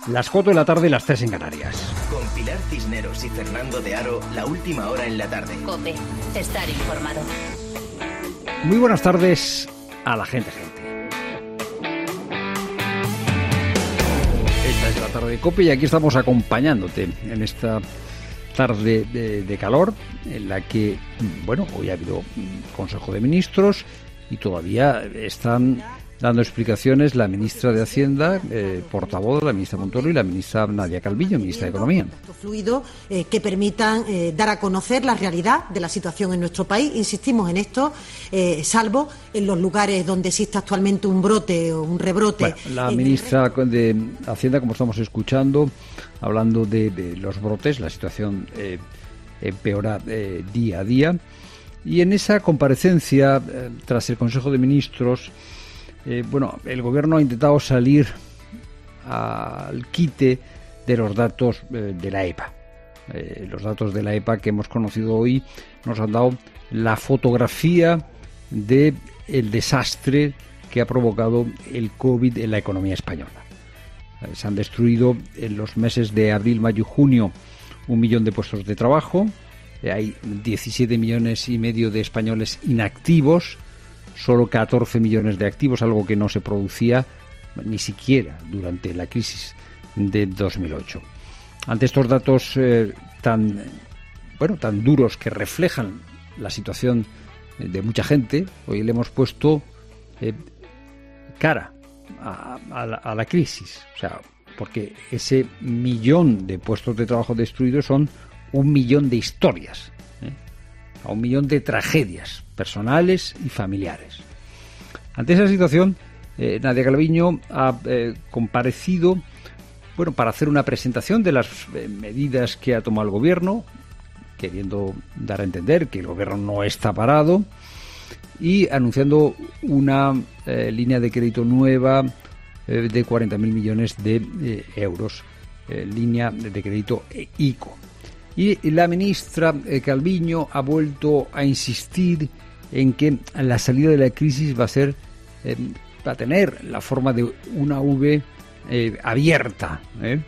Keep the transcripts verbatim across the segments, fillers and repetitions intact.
Las cuatro de la tarde, las tres en Canarias. Con Pilar Cisneros y Fernando de Aro, la última hora en la tarde. COPE, estar informado. Muy buenas tardes a la gente, gente. Esta es la tarde de COPE y aquí estamos acompañándote en esta tarde de, de calor, en la que, bueno, hoy ha habido Consejo de Ministros y todavía están dando explicaciones la ministra de Hacienda, eh, portavoz, la ministra Montoro, y la ministra Nadia Calviño, ministra de Economía. Fluido eh, que permitan eh, dar a conocer la realidad de la situación en nuestro país. Insistimos en esto, eh, salvo en los lugares donde existe actualmente un brote o un rebrote. Bueno, la ministra de Hacienda, como estamos escuchando, hablando de, de los brotes, la situación eh, empeora eh, día a día. Y en esa comparecencia, eh, tras el Consejo de Ministros, Eh, bueno, el Gobierno ha intentado salir al quite de los datos eh, de la E P A. Eh, los datos de la E P A que hemos conocido hoy nos han dado la fotografía del desastre que ha provocado el COVID en la economía española. Eh, se han destruido en los meses de abril, mayo y junio un millón de puestos de trabajo. Eh, hay diecisiete millones y medio de españoles inactivos. Solo catorce millones de activos, algo que no se producía ni siquiera durante la crisis de dos mil ocho. Ante estos datos eh, tan, bueno, tan duros que reflejan la situación de mucha gente, hoy le hemos puesto eh, cara a, a, la, a la crisis. O sea, porque ese millón de puestos de trabajo destruidos son un millón de historias, ¿eh? a un millón de tragedias personales y familiares. Ante esa situación, eh, Nadia Calviño ha eh, comparecido, bueno, para hacer una presentación de las eh, medidas que ha tomado el Gobierno, queriendo dar a entender que el Gobierno no está parado, y anunciando una eh, línea de crédito nueva eh, de cuarenta mil millones de eh, euros, eh, línea de crédito ICO. Y la ministra eh, Calviño ha vuelto a insistir en que la salida de la crisis va a ser, eh, va a tener la forma de una V eh, abierta, ¿eh?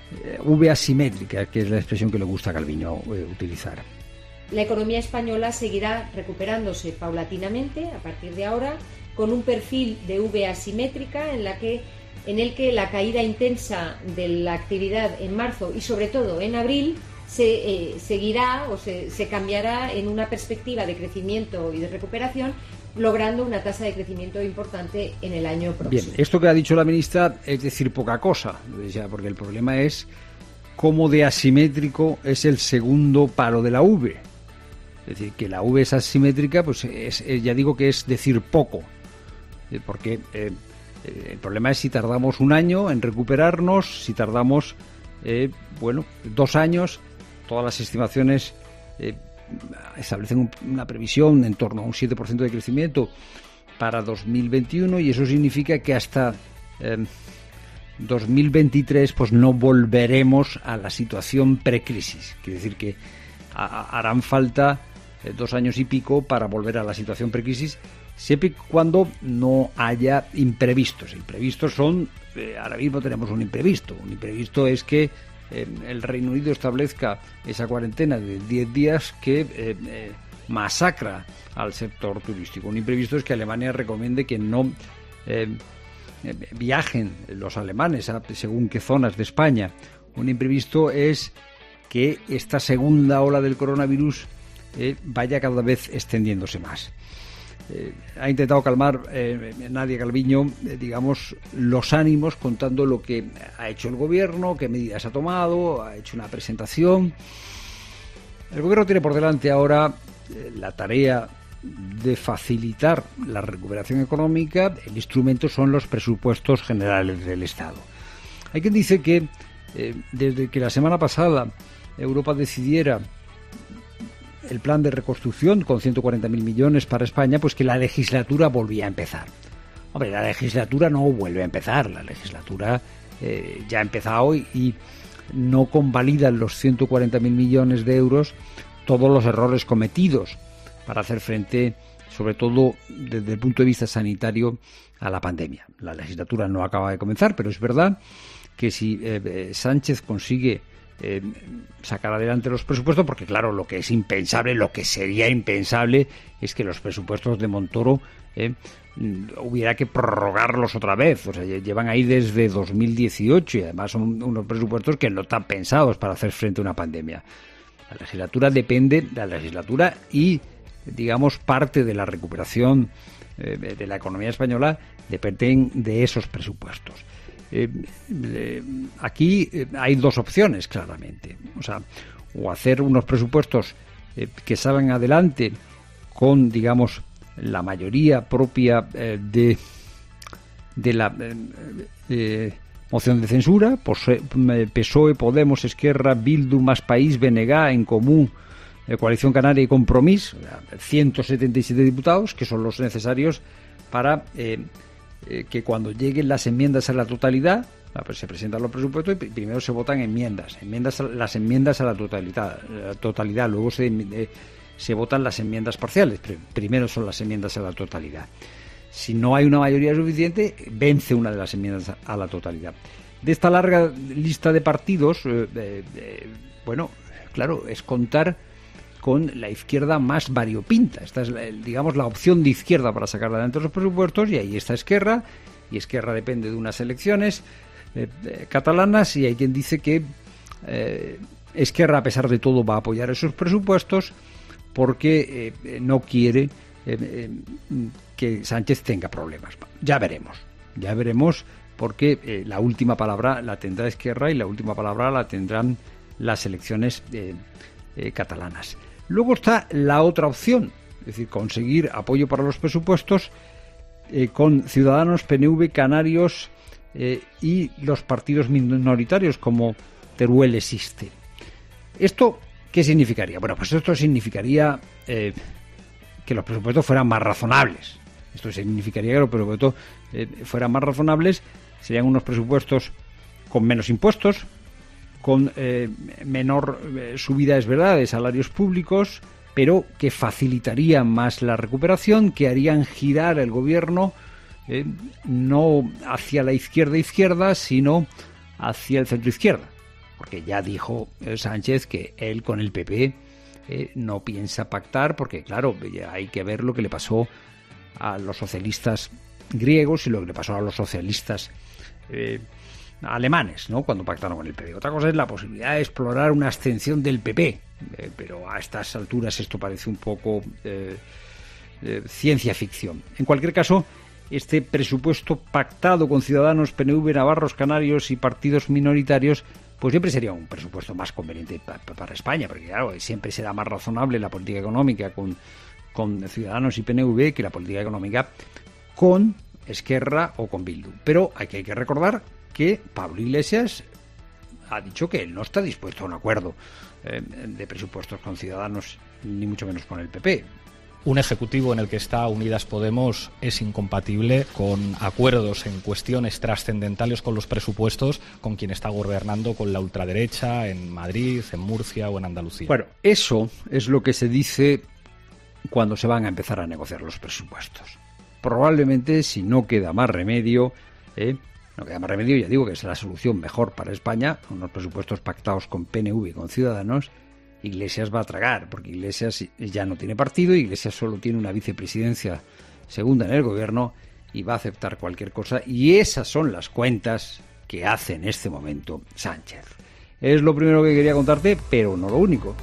V asimétrica, que es la expresión que le gusta a Calviño eh, utilizar. La economía española seguirá recuperándose paulatinamente a partir de ahora, con un perfil de V asimétrica en la que en el que la caída intensa de la actividad en marzo y sobre todo en abril se eh, seguirá o se, se cambiará en una perspectiva de crecimiento y de recuperación, logrando una tasa de crecimiento importante en el año próximo. Bien, esto que ha dicho la ministra es decir poca cosa, porque el problema es cómo de asimétrico es el segundo palo de la V. Es decir, que la V es asimétrica, pues es, es, ya digo que es decir poco, porque eh, el problema es si tardamos un año en recuperarnos, si tardamos, eh, bueno, dos años. Todas las estimaciones eh, establecen un, una previsión en torno a un siete por ciento de crecimiento para dos mil veintiuno, y eso significa que hasta eh, dos mil veintitrés pues no volveremos a la situación precrisis. Quiere decir que a, harán falta eh, dos años y pico para volver a la situación precrisis, siempre y cuando no haya imprevistos. Imprevistos son, eh, ahora mismo tenemos un imprevisto. Un imprevisto es que el Reino Unido establezca esa cuarentena de diez días que eh, eh, masacra al sector turístico. Un imprevisto es que Alemania recomiende que no eh, viajen los alemanes a según qué zonas de España. Un imprevisto es que esta segunda ola del coronavirus eh, vaya cada vez extendiéndose más. Eh, ha intentado calmar eh, Nadia Calviño, eh, digamos, los ánimos, contando lo que ha hecho el Gobierno, qué medidas ha tomado, ha hecho una presentación. El Gobierno tiene por delante ahora eh, la tarea de facilitar la recuperación económica. El instrumento son los presupuestos generales del Estado. Hay quien dice que eh, desde que la semana pasada Europa decidiera el plan de reconstrucción con ciento cuarenta mil millones para España, pues que la legislatura volvía a empezar. Hombre, la legislatura no vuelve a empezar, la legislatura eh, ya ha empezado y, y no convalidan los ciento cuarenta mil millones de euros todos los errores cometidos para hacer frente, sobre todo desde el punto de vista sanitario, a la pandemia. La legislatura no acaba de comenzar, pero es verdad que si eh, Sánchez consigue eh, sacar adelante los presupuestos, porque claro, lo que es impensable, lo que sería impensable es que los presupuestos de Montoro eh, hubiera que prorrogarlos otra vez. O sea, llevan ahí desde dos mil dieciocho y además son unos presupuestos que no están pensados para hacer frente a una pandemia. La legislatura depende de la legislatura y, digamos, parte de la recuperación eh, de la economía española dependen de esos presupuestos. Eh, eh, aquí eh, hay dos opciones, claramente. O sea, o hacer unos presupuestos eh, que salgan adelante con, digamos, la mayoría propia eh, de, de la eh, eh, moción de censura, P S O E, Podemos, Esquerra, Bildu, Más País, B N G, En Comú, eh, Coalición Canaria y Compromís, ciento setenta y siete diputados, que son los necesarios para eh, eh, que cuando lleguen las enmiendas a la totalidad, pues se presentan los presupuestos y primero se votan enmiendas, enmiendas las enmiendas a la totalidad, la totalidad luego se, eh, se votan las enmiendas parciales, pero primero son las enmiendas a la totalidad. Si no hay una mayoría suficiente, vence una de las enmiendas a la totalidad. De esta larga lista de partidos, eh, eh, bueno, claro, es contar con la izquierda más variopinta. Esta es, la, digamos, la opción de izquierda para sacar adelante los presupuestos, y ahí está Esquerra, y Esquerra depende de unas elecciones eh, eh, catalanas, y hay quien dice que eh, Esquerra, a pesar de todo, va a apoyar esos presupuestos porque eh, no quiere eh, eh, que Sánchez tenga problemas. Ya veremos, ya veremos, porque eh, la última palabra la tendrá Esquerra y la última palabra la tendrán las elecciones eh, eh, catalanas. Luego está la otra opción, es decir, conseguir apoyo para los presupuestos eh, con Ciudadanos, P N V, Canarios eh, y los partidos minoritarios como Teruel existe. ¿Esto qué significaría? Bueno, pues esto significaría eh, que los presupuestos fueran más razonables. Esto significaría que los presupuestos eh, fueran más razonables, serían unos presupuestos con menos impuestos, con eh, menor eh, subida, es verdad, de salarios públicos, pero que facilitarían más la recuperación, que harían girar el gobierno eh, no hacia la izquierda-izquierda, sino hacia el centro-izquierda. Porque ya dijo eh, Sánchez que él con el P P eh, no piensa pactar, porque claro, hay que ver lo que le pasó a los socialistas griegos y lo que le pasó a los socialistas eh, alemanes, ¿no?, cuando pactaron con el P P. Otra cosa es la posibilidad de explorar una abstención del P P, eh, pero a estas alturas esto parece un poco eh, eh, ciencia ficción. En cualquier caso, este presupuesto pactado con Ciudadanos, P N V, Navarros, Canarios y partidos minoritarios, pues siempre sería un presupuesto más conveniente pa- pa- para España, porque claro, siempre será más razonable la política económica con, con Ciudadanos y P N V que la política económica con Esquerra o con Bildu. Pero hay que, hay que recordar que Pablo Iglesias ha dicho que él no está dispuesto a un acuerdo eh, de presupuestos con Ciudadanos, ni mucho menos con el P P. Un ejecutivo en el que está Unidas Podemos es incompatible con acuerdos en cuestiones trascendentales con los presupuestos con quien está gobernando con la ultraderecha en Madrid, en Murcia o en Andalucía. Bueno, eso es lo que se dice cuando se van a empezar a negociar los presupuestos. Probablemente, si no queda más remedio, eh, no queda más remedio, ya digo que es la solución mejor para España, unos presupuestos pactados con P N V y con Ciudadanos, Iglesias va a tragar, porque Iglesias ya no tiene partido, Iglesias solo tiene una vicepresidencia segunda en el gobierno y va a aceptar cualquier cosa, y esas son las cuentas que hace en este momento Sánchez. Es lo primero que quería contarte, pero no lo único.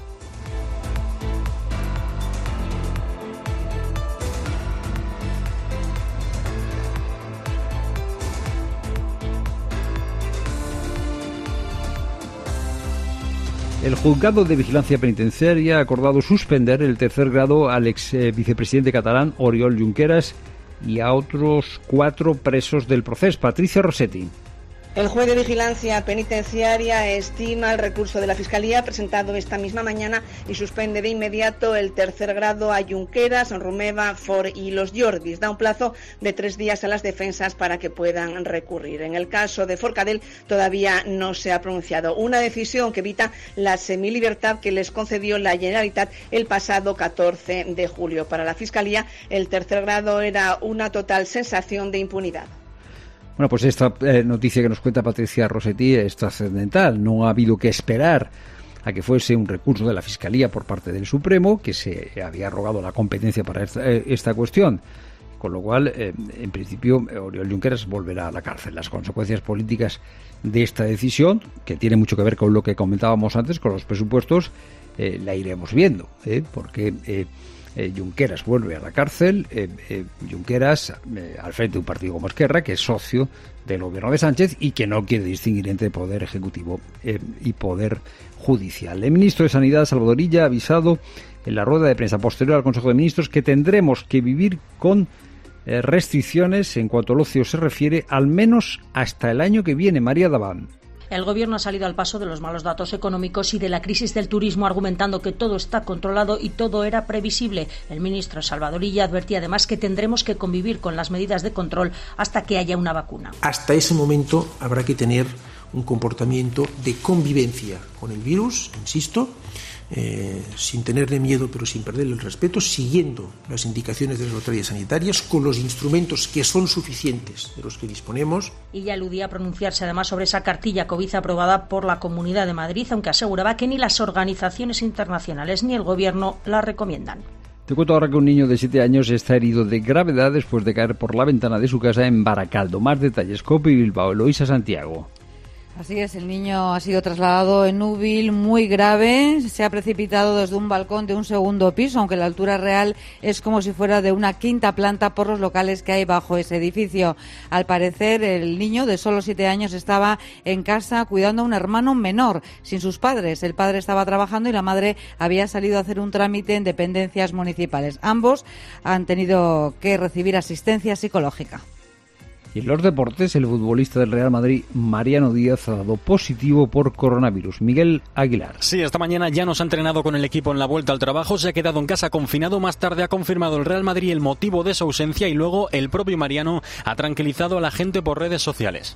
El Juzgado de Vigilancia Penitenciaria ha acordado suspender el tercer grado al ex eh, vicepresidente catalán Oriol Junqueras y a otros cuatro presos del procés. Patricia Rossetti. El juez de vigilancia penitenciaria estima el recurso de la Fiscalía presentado esta misma mañana y suspende de inmediato el tercer grado a Junqueras, Romeva, Ford y los Jordis. Da un plazo de tres días a las defensas para que puedan recurrir. En el caso de Forcadell todavía no se ha pronunciado. Una decisión que evita la semilibertad que les concedió la Generalitat el pasado catorce de julio. Para la Fiscalía, el tercer grado era una total sensación de impunidad. Bueno, pues esta eh, noticia que nos cuenta Patricia Rossetti es trascendental. No ha habido que esperar a que fuese un recurso de la Fiscalía por parte del Supremo, que se había rogado la competencia para esta, eh, esta cuestión. Con lo cual, eh, en principio, Oriol Junqueras volverá a la cárcel. Las consecuencias políticas de esta decisión, que tiene mucho que ver con lo que comentábamos antes, con los presupuestos, eh, la iremos viendo, ¿eh? porque eh, eh, Junqueras vuelve a la cárcel, eh, eh, Junqueras eh, al frente de un partido como Esquerra, que es socio del gobierno de Sánchez y que no quiere distinguir entre poder ejecutivo eh, y poder judicial. El ministro de Sanidad, Salvador Illa, ha avisado en la rueda de prensa posterior al Consejo de Ministros que tendremos que vivir con eh, restricciones en cuanto al ocio se refiere, al menos hasta el año que viene. María Daván. El Gobierno ha salido al paso de los malos datos económicos y de la crisis del turismo, argumentando que todo está controlado y todo era previsible. El ministro Salvador Illa advertía además que tendremos que convivir con las medidas de control hasta que haya una vacuna. Hasta ese momento habrá que tener un comportamiento de convivencia con el virus, insisto, eh, sin tenerle miedo pero sin perderle el respeto, siguiendo las indicaciones de las autoridades sanitarias, con los instrumentos que son suficientes de los que disponemos. Y ya aludía a pronunciarse además sobre esa cartilla COVID aprobada por la Comunidad de Madrid, aunque aseguraba que ni las organizaciones internacionales ni el Gobierno la recomiendan. Te cuento ahora que un niño de siete años está herido de gravedad después de caer por la ventana de su casa en Baracaldo. Más detalles, COPE Bilbao, Eloísa Santiago. Así es, el niño ha sido trasladado en Úbil muy grave, se ha precipitado desde un balcón de un segundo piso, aunque la altura real es como si fuera de una quinta planta por los locales que hay bajo ese edificio. Al parecer, el niño de solo siete años estaba en casa cuidando a un hermano menor, sin sus padres. El padre estaba trabajando y la madre había salido a hacer un trámite en dependencias municipales. Ambos han tenido que recibir asistencia psicológica. Y en los deportes, el futbolista del Real Madrid, Mariano Díaz, ha dado positivo por coronavirus. Miguel Aguilar. Sí, esta mañana ya nos ha entrenado con el equipo en la vuelta al trabajo, se ha quedado en casa confinado. Más tarde ha confirmado el Real Madrid el motivo de su ausencia y luego el propio Mariano ha tranquilizado a la gente por redes sociales.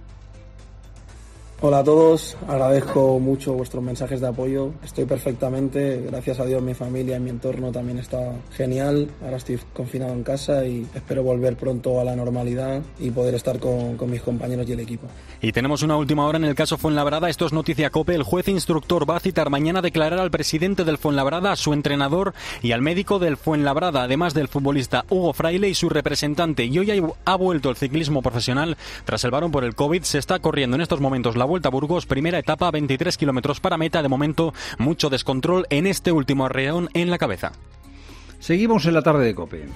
Hola a todos, agradezco mucho vuestros mensajes de apoyo, estoy perfectamente, gracias a Dios mi familia y mi entorno también está genial, ahora estoy confinado en casa y espero volver pronto a la normalidad y poder estar con, con mis compañeros y el equipo. Y tenemos una última hora en el caso Fuenlabrada, esto es noticia COPE, el juez instructor va a citar mañana a declarar al presidente del Fuenlabrada, a su entrenador y al médico del Fuenlabrada, además del futbolista Hugo Fraile y su representante. Y hoy ha vuelto el ciclismo profesional, tras el parón por el COVID, se está corriendo en estos momentos la Vuelta a Burgos, primera etapa, veintitrés kilómetros para meta. De momento, mucho descontrol en este último arreón en la cabeza. Seguimos en la tarde de COPE.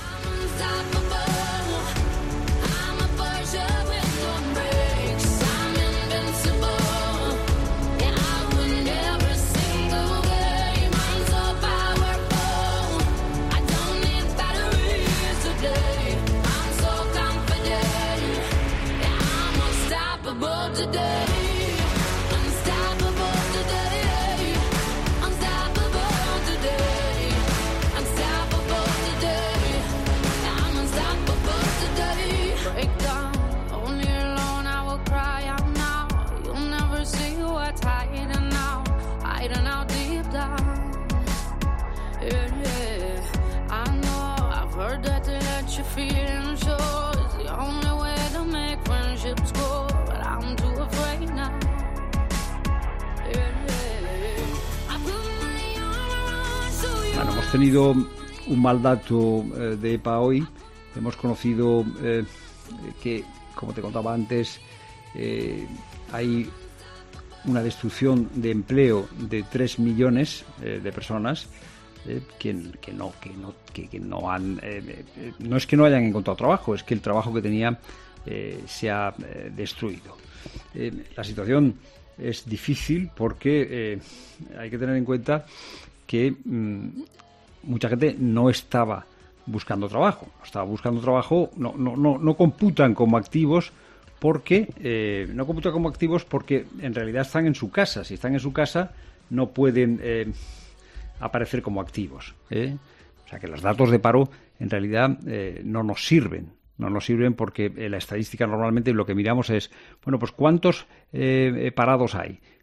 Bueno, hemos tenido un mal dato eh, de EPA hoy. Hemos conocido eh, que, como te contaba antes, eh, hay una destrucción de empleo de tres millones eh, de personas eh, que, que no que no que, que no han eh, eh, no es que no hayan encontrado trabajo, es que el trabajo que tenían eh, se ha eh, destruido. Eh, la situación es difícil porque eh, hay que tener en cuenta que mmm, mucha gente no estaba buscando trabajo, no estaba buscando trabajo, no no no, no computan como activos porque eh, no computan como activos porque en realidad están en su casa. Si están en su casa no pueden eh, aparecer como activos, ¿eh? O sea que los datos de paro en realidad eh, no nos sirven. No nos sirven porque eh, la estadística normalmente lo que miramos es, bueno, pues cuántos eh, parados hay,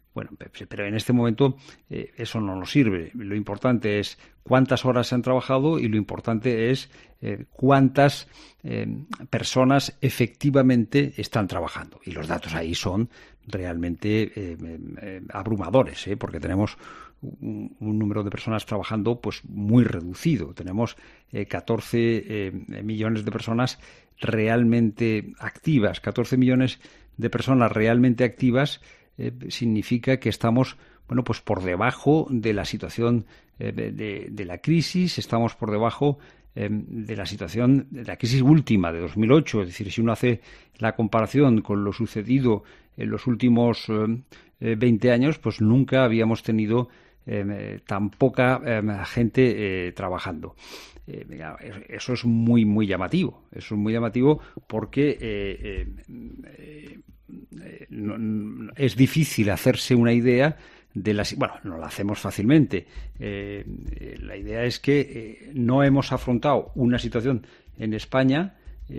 Bueno, pero en este momento eh, eso no nos sirve. Lo importante es cuántas horas se han trabajado y lo importante es eh, cuántas eh, personas efectivamente están trabajando. Y los datos ahí son realmente eh, eh, abrumadores, ¿eh? Porque tenemos un, un número de personas trabajando pues muy reducido. Tenemos eh, catorce eh, millones de personas realmente activas. catorce millones de personas realmente activas eh, significa que estamos, bueno, pues por debajo de la situación eh, de, de, de la crisis, estamos por debajo eh, de la situación de la crisis última de dos mil ocho. Es decir, si uno hace la comparación con lo sucedido en los últimos eh, veinte años, pues nunca habíamos tenido eh, tan poca eh, gente eh, trabajando. Eh, eso es muy, muy llamativo. Eso es muy llamativo porque eh, eh, eh, no, no, es difícil hacerse una idea de la... Bueno, no la hacemos fácilmente. Eh, eh, la idea es que eh, no hemos afrontado una situación en España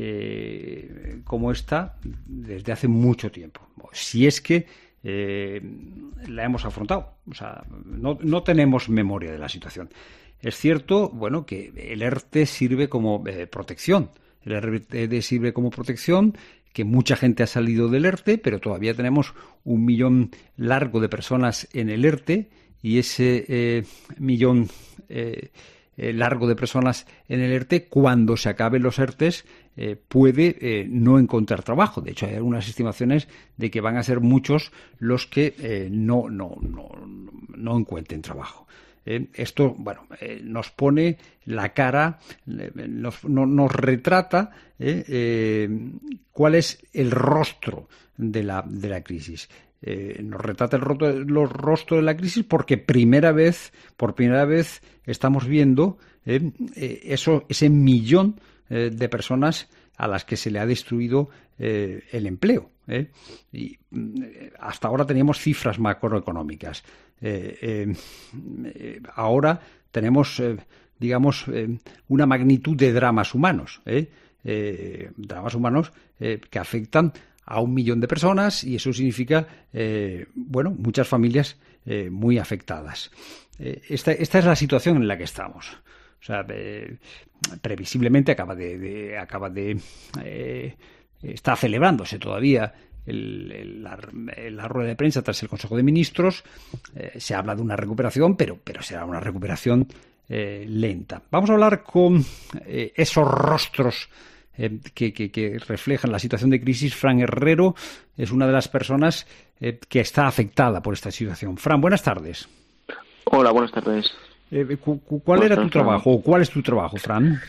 eh, como esta desde hace mucho tiempo. Si es que eh, la hemos afrontado. O sea, no, no tenemos memoria de la situación. Es cierto, bueno, que el ERTE sirve como eh, protección. El ERTE sirve como protección, que mucha gente ha salido del ERTE, pero todavía tenemos un millón largo de personas en el ERTE y ese eh, millón eh, eh, largo de personas en el ERTE, cuando se acaben los ERTEs, eh, puede eh, no encontrar trabajo. De hecho, hay algunas estimaciones de que van a ser muchos los que eh, no, no, no, no encuentren trabajo. Eh, esto, bueno, eh, nos pone la cara, eh, nos, no, nos retrata eh, eh, cuál es el rostro de la, de la crisis. Eh, nos retrata el rostro, el rostro de la crisis porque primera vez, por primera vez estamos viendo eh, eh, eso, ese millón eh, de personas a las que se le ha destruido eh, el empleo. Eh. Y eh, hasta ahora teníamos cifras macroeconómicas. Eh, eh, eh, ahora tenemos, eh, digamos, eh, una magnitud de dramas humanos, ¿eh? Eh, dramas humanos eh, que afectan a un millón de personas y eso significa, eh, bueno, muchas familias eh, muy afectadas. Eh, esta, esta es la situación en la que estamos. O sea, eh, previsiblemente acaba de, de acaba de eh, está celebrándose todavía El, el, la, la rueda de prensa tras el Consejo de Ministros. Eh, se habla de una recuperación, pero, pero será una recuperación eh, lenta. Vamos a hablar con eh, esos rostros eh, que, que, que reflejan la situación de crisis. Fran Herrero es una de las personas eh, que está afectada por esta situación. Fran, buenas tardes. Hola, buenas tardes. Eh, cu, cu, ¿Cuál buenas era tardes, tu trabajo? ¿O cuál es tu trabajo, Fran?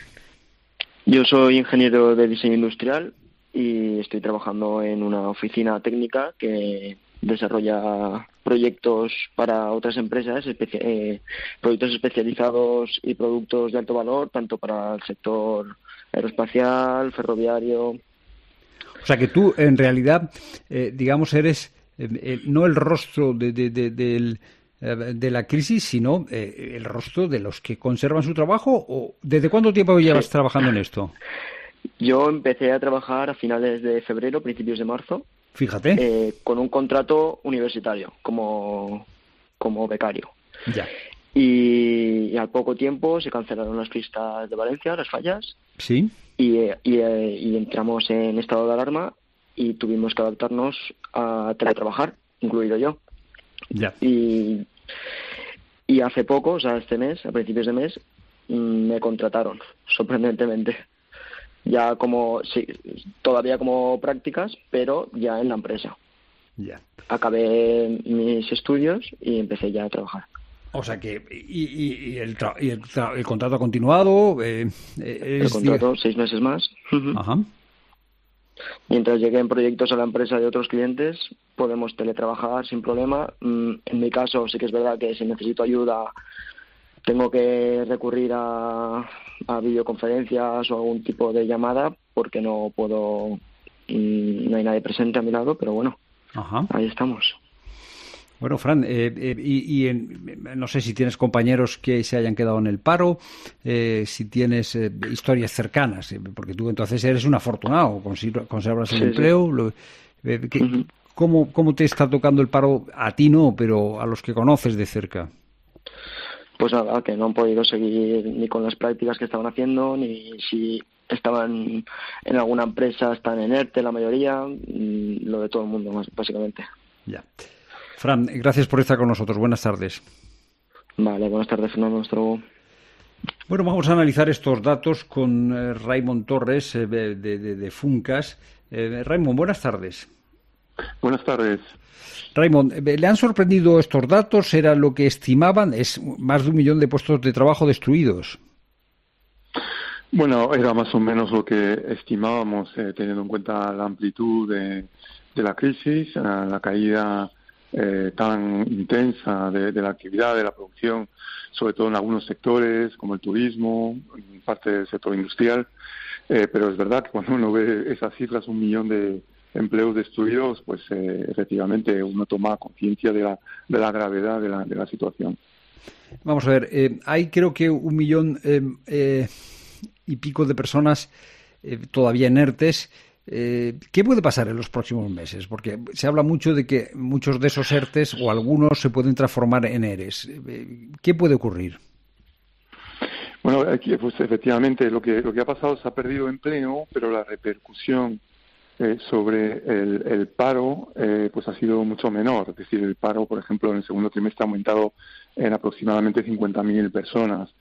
Yo soy ingeniero de diseño industrial y estoy trabajando en una oficina técnica que desarrolla proyectos para otras empresas, especia- eh, proyectos especializados y productos de alto valor, tanto para el sector aeroespacial, ferroviario. O sea que tú, en realidad, eh, digamos, eres eh, eh, no el rostro de, de, de, de, de, de la crisis, sino eh, el rostro de los que conservan su trabajo. ¿O desde cuánto tiempo llevas sí. trabajando en esto? Yo empecé a trabajar a finales de febrero, principios de marzo. Fíjate. Eh, con un contrato universitario, como, como becario. Ya. Y, y al poco tiempo se cancelaron las fiestas de Valencia, las fallas. Sí. Y, y, y entramos en estado de alarma y tuvimos que adaptarnos a teletrabajar, incluido yo. Ya. Y, y hace poco, o sea, este mes, a principios de mes, me contrataron, sorprendentemente. Ya como, sí, todavía como prácticas, pero ya en la empresa. Ya. Acabé mis estudios y empecé ya a trabajar. O sea que, y, y, y, el, tra- y el, tra- el contrato ha continuado. Eh, es, el contrato, seis meses más. Ajá. Mientras lleguen proyectos a la empresa de otros clientes, podemos teletrabajar sin problema. En mi caso, sí que es verdad que si necesito ayuda, tengo que recurrir a, a videoconferencias o algún tipo de llamada porque no puedo, no hay nadie presente a mi lado, pero bueno, Ajá. ahí estamos. Bueno, Fran, eh, eh, y, y en, no sé si tienes compañeros que se hayan quedado en el paro, eh, si tienes eh, historias cercanas, eh, porque tú entonces eres un afortunado, conservas el sí, empleo. Sí. Lo, eh, ¿qué, uh-huh. ¿cómo, ¿cómo te está tocando el paro? A ti no, pero a los que conoces de cerca. Pues nada, que no han podido seguir ni con las prácticas que estaban haciendo, ni si estaban en alguna empresa, están en ERTE la mayoría, lo de todo el mundo, más básicamente. Ya. Fran, gracias por estar con nosotros. Buenas tardes. Vale, buenas tardes, Fernando. Hasta luego. Bueno, vamos a analizar estos datos con eh, Raimon Torres eh, de, de, de Funcas. Eh, Raimon, buenas tardes. Buenas tardes. Raimon, eh, ¿le han sorprendido estos datos? ¿Era lo que estimaban? Es más de un millón de puestos de trabajo destruidos. Bueno, era más o menos lo que estimábamos, eh, teniendo en cuenta la amplitud de, de la crisis, eh, la caída eh, tan intensa de, de la actividad, de la producción, sobre todo en algunos sectores como el turismo, en parte del sector industrial, eh, pero es verdad que cuando uno ve esas cifras, un millón de empleos destruidos, pues eh, efectivamente uno toma conciencia de la, de la gravedad de la, de la situación. Vamos a ver, eh, hay creo que un millón eh, eh, y pico de personas eh, todavía en ERTES. Eh, ¿Qué puede pasar en los próximos meses? Porque se habla mucho de que muchos de esos ERTES o algunos se pueden transformar en ERES. ¿Qué puede ocurrir? Bueno, aquí, pues efectivamente lo que lo que ha pasado, se ha perdido empleo, pero la repercusión eh, sobre el, el paro eh, pues ha sido mucho menor. Es decir, el paro, por ejemplo, en el segundo trimestre ha aumentado en aproximadamente cincuenta mil personas.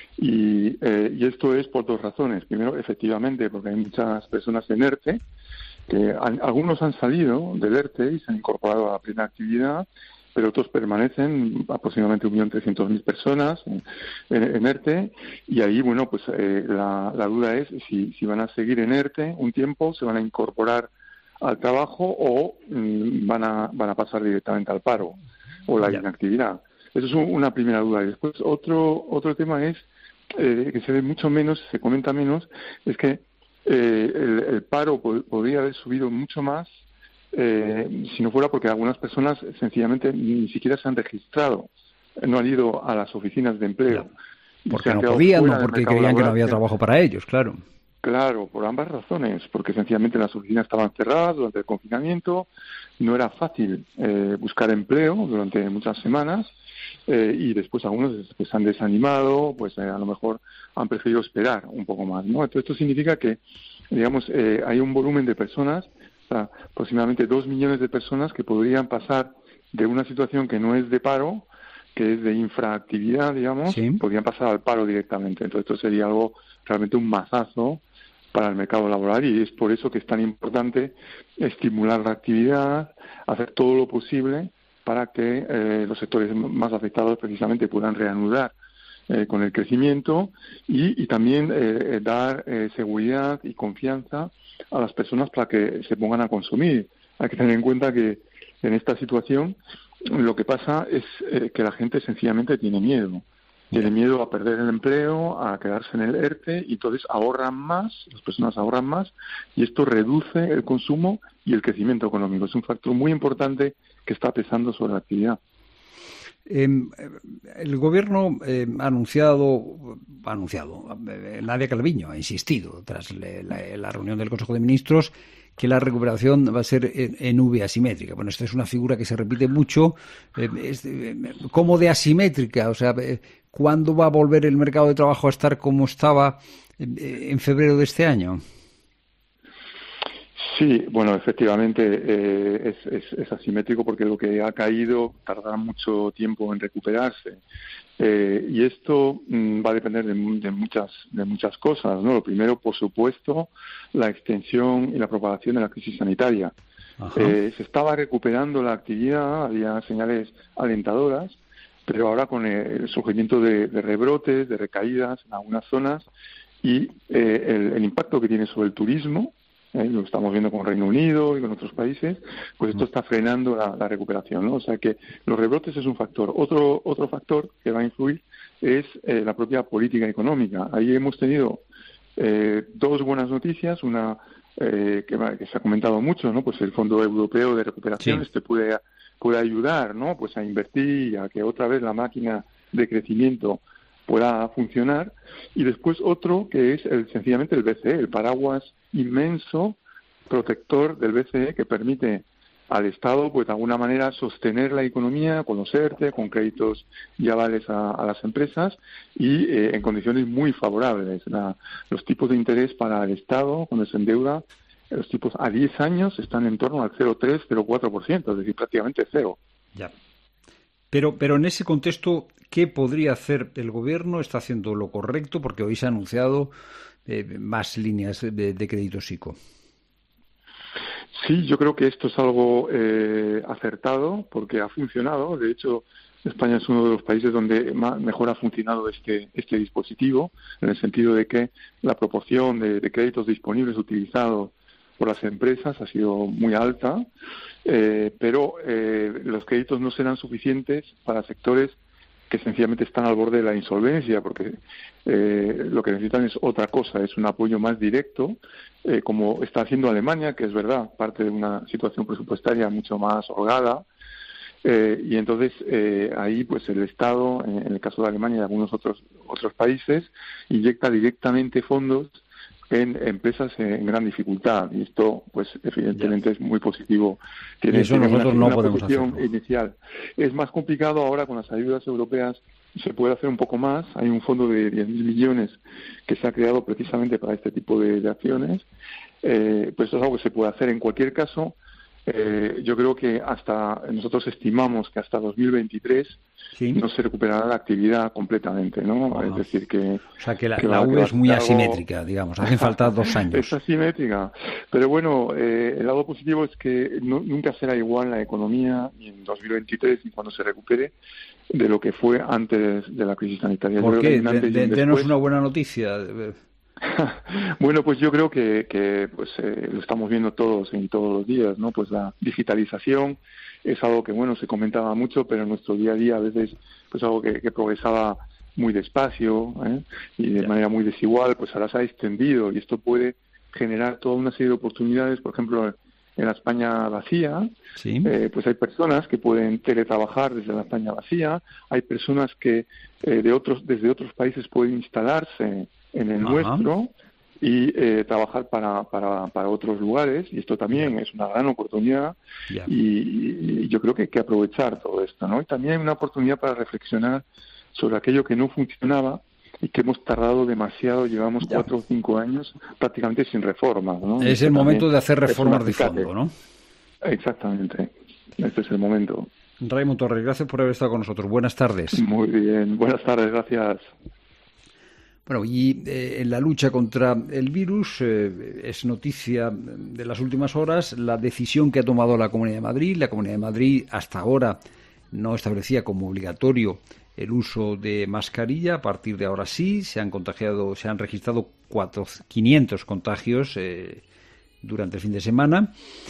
Y, eh, y esto es por dos razones. Primero, efectivamente, porque hay muchas personas en ERTE, que han, algunos han salido del ERTE y se han incorporado a la plena actividad, pero otros permanecen, aproximadamente un millón trescientos mil personas en, en, en ERTE, y ahí, bueno, pues eh, la, la duda es si, si van a seguir en ERTE un tiempo, se van a incorporar al trabajo o mmm, van a van a pasar directamente al paro o la inactividad. Eso es una primera duda. Y después otro otro tema es eh, que se ve mucho menos, se comenta menos, es que eh, el, el paro pod- podría haber subido mucho más eh, si no fuera porque algunas personas sencillamente ni siquiera se han registrado, no han ido a las oficinas de empleo. Porque no podían, no porque creían que no había trabajo para ellos, claro. Claro, por ambas razones, porque sencillamente las oficinas estaban cerradas durante el confinamiento, no era fácil eh, buscar empleo durante muchas semanas, eh, y después algunos pues, se han desanimado, pues eh, a lo mejor han preferido esperar un poco más, ¿no? Entonces esto significa que, digamos, eh, hay un volumen de personas, o sea, aproximadamente dos millones de personas que podrían pasar de una situación que no es de paro, que es de infraactividad, digamos, ¿sí?, podrían pasar al paro directamente. Entonces esto sería algo realmente un mazazo para el mercado laboral, y es por eso que es tan importante estimular la actividad, hacer todo lo posible para que eh, los sectores más afectados precisamente puedan reanudar eh, con el crecimiento y, y también eh, dar eh, seguridad y confianza a las personas para que se pongan a consumir. Hay que tener en cuenta que en esta situación lo que pasa es eh, que la gente sencillamente tiene miedo. Tiene miedo a perder el empleo, a quedarse en el ERTE, y entonces ahorran más, las personas ahorran más, y esto reduce el consumo y el crecimiento económico. Es un factor muy importante que está pesando sobre la actividad. Eh, el gobierno eh, ha anunciado, ha anunciado, eh, Nadia Calviño ha insistido tras la, la, la reunión del Consejo de Ministros que la recuperación va a ser en, en V asimétrica. Bueno, esta es una figura que se repite mucho, eh, es, eh, como de asimétrica, o sea, eh, ¿cuándo va a volver el mercado de trabajo a estar como estaba eh, en febrero de este año? Sí, bueno, efectivamente eh, es, es, es asimétrico porque lo que ha caído tardará mucho tiempo en recuperarse. Eh, y esto mm, va a depender de, de muchas de muchas cosas, ¿no? Lo primero, por supuesto, la extensión y la propagación de la crisis sanitaria. Eh, se estaba recuperando la actividad, había señales alentadoras, pero ahora con el surgimiento de, de rebrotes, de recaídas en algunas zonas y eh, el, el impacto que tiene sobre el turismo, eh, lo estamos viendo con Reino Unido y con otros países, pues esto está frenando la, la recuperación, ¿no? O sea que los rebrotes es un factor. Otro otro factor que va a influir es eh, la propia política económica. Ahí hemos tenido eh, dos buenas noticias, una eh, que, que se ha comentado mucho, ¿no? Pues el Fondo Europeo de Recuperación, sí, este puede puede ayudar, ¿no? Pues a invertir y a que otra vez la máquina de crecimiento pueda funcionar. Y después otro que es el, sencillamente el B C E, el paraguas inmenso protector del B C E que permite al Estado, pues de alguna manera sostener la economía con los ERTE, con créditos y avales a, a las empresas y eh, en condiciones muy favorables. La, los tipos de interés para el Estado, cuando se endeuda, los tipos a diez años están en torno al cero coma tres, cero coma cuatro por ciento, es decir, prácticamente cero. Ya. Pero, pero en ese contexto, ¿qué podría hacer el Gobierno? ¿Está haciendo lo correcto? Porque hoy se ha anunciado eh, más líneas de, de créditos ICO. Sí, yo creo que esto es algo eh, acertado porque ha funcionado. De hecho, España es uno de los países donde más, mejor ha funcionado este, este dispositivo, en el sentido de que la proporción de, de créditos disponibles utilizados por las empresas ha sido muy alta, eh, pero eh, los créditos no serán suficientes para sectores que sencillamente están al borde de la insolvencia, porque eh, lo que necesitan es otra cosa, es un apoyo más directo, eh, como está haciendo Alemania, que es verdad, parte de una situación presupuestaria mucho más holgada, eh, y entonces eh, ahí pues el Estado, en, en el caso de Alemania y algunos otros otros países, inyecta directamente fondos en empresas en gran dificultad, y esto pues evidentemente ya. es muy positivo. Tiene, eso tiene nosotros una, no una podemos hacerlo. Inicial. Es más complicado ahora con las ayudas europeas, se puede hacer un poco más. Hay un fondo de diez mil millones que se ha creado precisamente para este tipo de, de acciones, eh, pues eso es algo que se puede hacer. En cualquier caso, eh, yo creo que hasta nosotros estimamos que hasta dos mil veintitrés ¿sí? no se recuperará la actividad completamente, ¿no? Ajá. Es decir, que... O sea, que la, que la va, U es muy algo... asimétrica, digamos, hacen falta dos años. Es asimétrica, pero bueno, eh, el lado positivo es que no, nunca será igual la economía ni en dos mil veintitrés y cuando se recupere de lo que fue antes de la crisis sanitaria. ¿Por yo qué? Creo que de, de, denos una buena noticia. Bueno, pues yo creo que, que pues eh, lo estamos viendo todos en todos los días, ¿no? Pues la digitalización es algo que, bueno, se comentaba mucho, pero en nuestro día a día a veces pues algo que, que progresaba muy despacio, ¿eh? y de manera muy desigual, pues ahora se ha extendido y esto puede generar toda una serie de oportunidades. Por ejemplo, en la España vacía, ¿sí? eh, pues hay personas que pueden teletrabajar desde la España vacía, hay personas que eh, de otros desde otros países pueden instalarse en el Ajá. nuestro y eh, trabajar para, para, para otros lugares, y esto también es una gran oportunidad y, y yo creo que hay que aprovechar todo esto, ¿no? Y también hay una oportunidad para reflexionar sobre aquello que no funcionaba y que hemos tardado demasiado, llevamos ya. cuatro o cinco años prácticamente sin reformas, ¿no? Es el momento de hacer reformas de fondo, ¿no? Exactamente, este es el momento. Raymond Torres, gracias por haber estado con nosotros. Buenas tardes. Muy bien, buenas tardes, gracias. Bueno, y eh, en la lucha contra el virus eh, es noticia de las últimas horas la decisión que ha tomado la Comunidad de Madrid. La Comunidad de Madrid hasta ahora no establecía como obligatorio el uso de mascarilla. A partir de ahora sí, se han contagiado, se han registrado quinientos contagios eh, durante el fin de semana,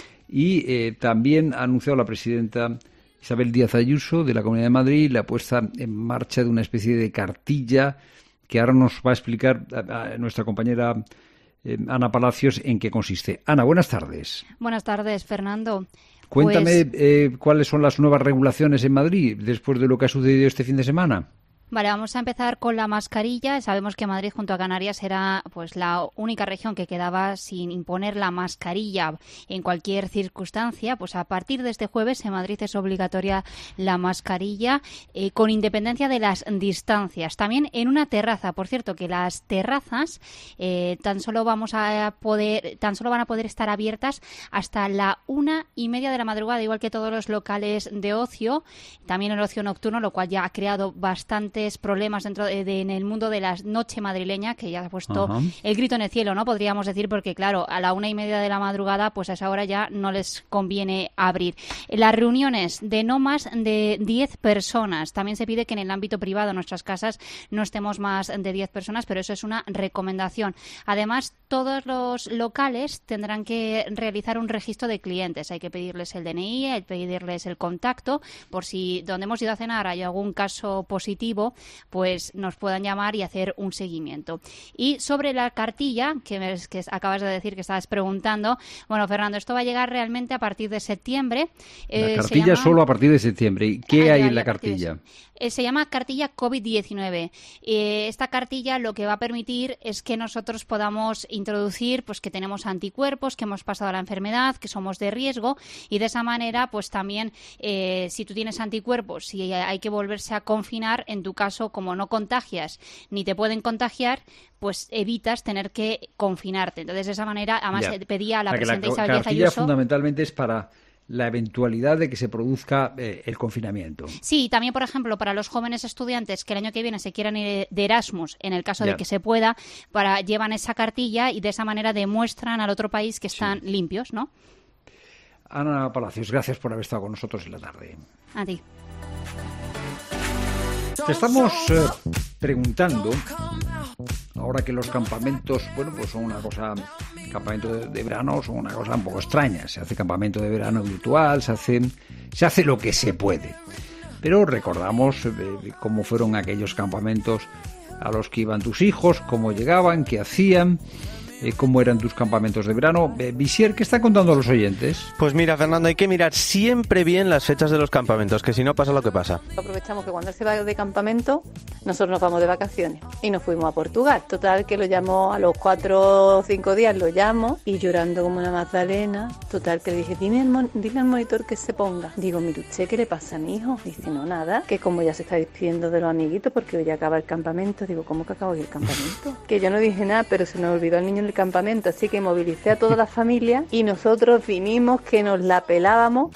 y eh, también ha anunciado la presidenta Isabel Díaz Ayuso de la Comunidad de Madrid la puesta en marcha de una especie de cartilla que ahora nos va a explicar a, a nuestra compañera eh, Ana Palacios en qué consiste. Ana, buenas tardes. Buenas tardes, Fernando. Cuéntame pues... eh, cuáles son las nuevas regulaciones en Madrid después de lo que ha sucedido este fin de semana. Vale, vamos a empezar con la mascarilla. Sabemos que Madrid junto a Canarias era pues la única región que quedaba sin imponer la mascarilla en cualquier circunstancia. Pues a partir de este jueves en Madrid es obligatoria la mascarilla eh, con independencia de las distancias. También en una terraza, por cierto, que las terrazas eh, tan solo vamos a poder, tan solo van a poder estar abiertas hasta la una y media de la madrugada, igual que todos los locales de ocio, también el ocio nocturno, lo cual ya ha creado bastante problemas dentro de, de, en el mundo de la noche madrileña, que ya ha puesto Ajá. el grito en el cielo, ¿no? Podríamos decir, porque claro, a la una y media de la madrugada, pues a esa hora ya no les conviene abrir. Las reuniones de no más de diez personas. También se pide que en el ámbito privado, en nuestras casas, no estemos más de diez personas, pero eso es una recomendación. Además, todos los locales tendrán que realizar un registro de clientes. Hay que pedirles el D N I, hay que pedirles el contacto, por si donde hemos ido a cenar hay algún caso positivo, riesgo, pues nos puedan llamar y hacer un seguimiento. Y sobre la cartilla, que, me, que acabas de decir que estabas preguntando, bueno, Fernando, esto va a llegar realmente a partir de septiembre. La eh, cartilla llama... solo a partir de septiembre. ¿Y qué ah, hay en la cartilla? Eh, se llama cartilla COVID diecinueve. Eh, esta cartilla lo que va a permitir es que nosotros podamos introducir pues que tenemos anticuerpos, que hemos pasado la enfermedad, que somos de riesgo, y de esa manera pues también eh, si tú tienes anticuerpos, si hay que volverse a confinar, en tu caso, como no contagias ni te pueden contagiar, pues evitas tener que confinarte. Entonces, de esa manera, además ya. pedía a la o sea, presidenta Isabel Díaz Ayuso... La cartilla fundamentalmente es para la eventualidad de que se produzca eh, el confinamiento. Sí, también, por ejemplo, para los jóvenes estudiantes que el año que viene se quieran ir de Erasmus, en el caso yeah. de que se pueda, para llevan esa cartilla y de esa manera demuestran al otro país que están sí. limpios, ¿no? Ana Palacios, gracias por haber estado con nosotros en la tarde. A ti. Te estamos eh, preguntando, ahora que los campamentos, bueno, pues son una cosa, campamento de, de verano son una cosa un poco extraña. Se hace campamento de verano virtual, se hace, se hace lo que se puede. Pero recordamos eh, cómo fueron aquellos campamentos a los que iban tus hijos, cómo llegaban, qué hacían. Eh, ¿Cómo eran tus campamentos de verano? Eh, Visier, ¿qué están contando los oyentes? Pues mira, Fernando, hay que mirar siempre bien las fechas de los campamentos, que si no pasa lo que pasa. Aprovechamos que cuando él se va de campamento, nosotros nos vamos de vacaciones y nos fuimos a Portugal. Total, que lo llamo a los cuatro o cinco días, lo llamo y llorando como una magdalena. Total, que le dije, dime al, mon- dile al monitor que se ponga. Digo, mire usted, ¿qué le pasa a mi hijo? Dice, no, nada, que como ya se está despidiendo de los amiguitos porque hoy ya acaba el campamento. Digo, ¿cómo que acaba hoy el campamento? Que yo no dije nada, pero se nos olvidó al niño el campamento, así que movilicé a toda la familia y nosotros vinimos que nos la pelábamos.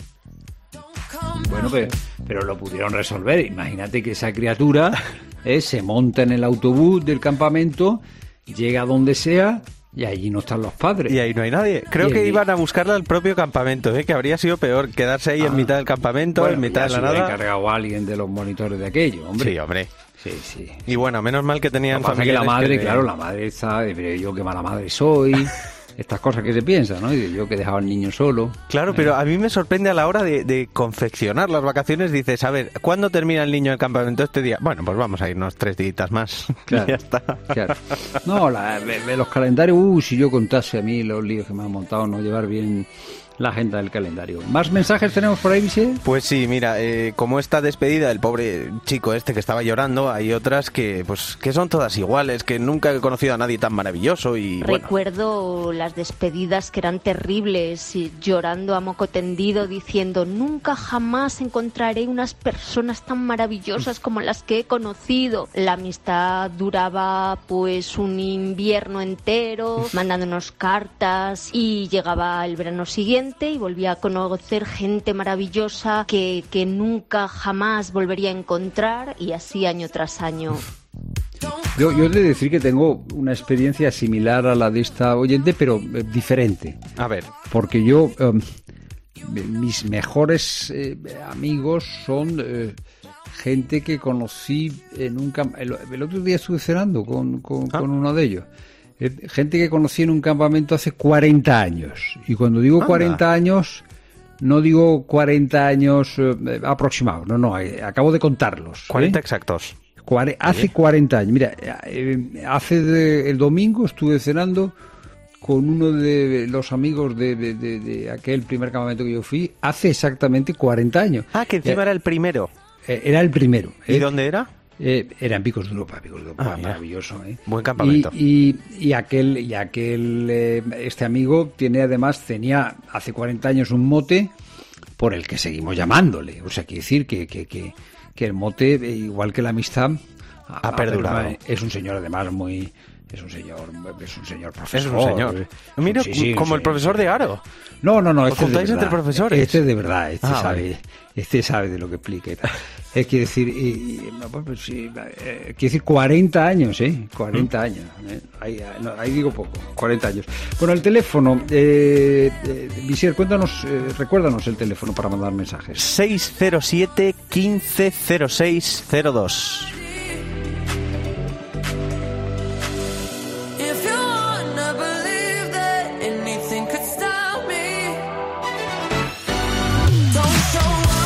Bueno, pero, pero lo pudieron resolver. Imagínate que esa criatura eh, se monta en el autobús del campamento, llega a donde sea y allí no están los padres. Y ahí no hay nadie. Creo que iban a buscarla al propio campamento, ¿eh? Que habría sido peor quedarse ahí ah, en mitad del campamento, bueno, en mitad de la nada. Se hubiera encargado a alguien de los monitores de aquello, hombre. Sí, hombre. Sí, sí. Y bueno, menos mal que tenían no, pasa que la madre, que claro, la madre está, yo qué mala madre soy, estas cosas que se piensan, ¿no? Y yo que dejaba al niño solo. Claro, eh. pero a mí me sorprende a la hora de, de confeccionar las vacaciones, dices, a ver, ¿cuándo termina el niño el campamento este día? Bueno, pues vamos a irnos tres días más. Claro, y ya está. Claro. No, la, los calendarios, uh, si yo contase a mí los líos que me han montado, no llevar bien la agenda del calendario. ¿Más mensajes tenemos por ahí, Vicente? Pues sí, mira, eh, como esta despedida del pobre chico este que estaba llorando, hay otras que pues que son todas iguales, que nunca he conocido a nadie tan maravilloso y recuerdo bueno. las despedidas que eran terribles, y llorando a moco tendido diciendo, nunca jamás encontraré unas personas tan maravillosas como las que he conocido. La amistad duraba pues un invierno entero, mandándonos cartas, y llegaba el verano siguiente y volvía a conocer gente maravillosa que, que nunca jamás volvería a encontrar, y así año tras año. Yo, yo he de decir que tengo una experiencia similar a la de esta oyente, pero eh, diferente. A ver. Porque yo, eh, mis mejores eh, amigos son eh, gente que conocí en un camp- el, el otro día estuve cenando con, con, ah. con uno de ellos. Gente que conocí en un campamento hace cuarenta años. Y cuando digo Anda. cuarenta años, no digo cuarenta años eh, aproximados. No, no, eh, acabo de contarlos. cuarenta ¿eh? exactos. Cuare- hace cuarenta años. Mira, eh, hace de, el domingo estuve cenando con uno de los amigos de, de, de, de aquel primer campamento que yo fui, hace exactamente cuarenta años. Ah, que encima eh, era el primero. Eh, era el primero. ¿Y eh. dónde era? Eh, era en Picos de Europa, Picos de Europa, ah, maravilloso, ¿eh? Buen campamento. Y, y, y aquel, y aquel eh, este amigo tiene además, tenía hace cuarenta años un mote por el que seguimos llamándole. O sea, quiere decir que, que, que, que el mote, igual que la amistad, ha, ha perdurado. Es un señor además muy... Es un señor, es un señor profesor. Es un señor. Mira, sí, sí, como el profesor de Aro. No, no, no. ¿Os juntáis entre profesores? Este es de verdad. Este ah, sabe, vale. este sabe de lo que explica. Es quiere decir, y, y, pues, sí, eh, quiere decir cuarenta años, ¿eh? cuarenta ¿Mm? años. ¿eh? Ahí, no, ahí digo poco, cuarenta años. Bueno, el teléfono, eh, eh, Visier, cuéntanos, eh, recuérdanos el teléfono para mandar mensajes. seis cero siete, quince cero seis cero dos.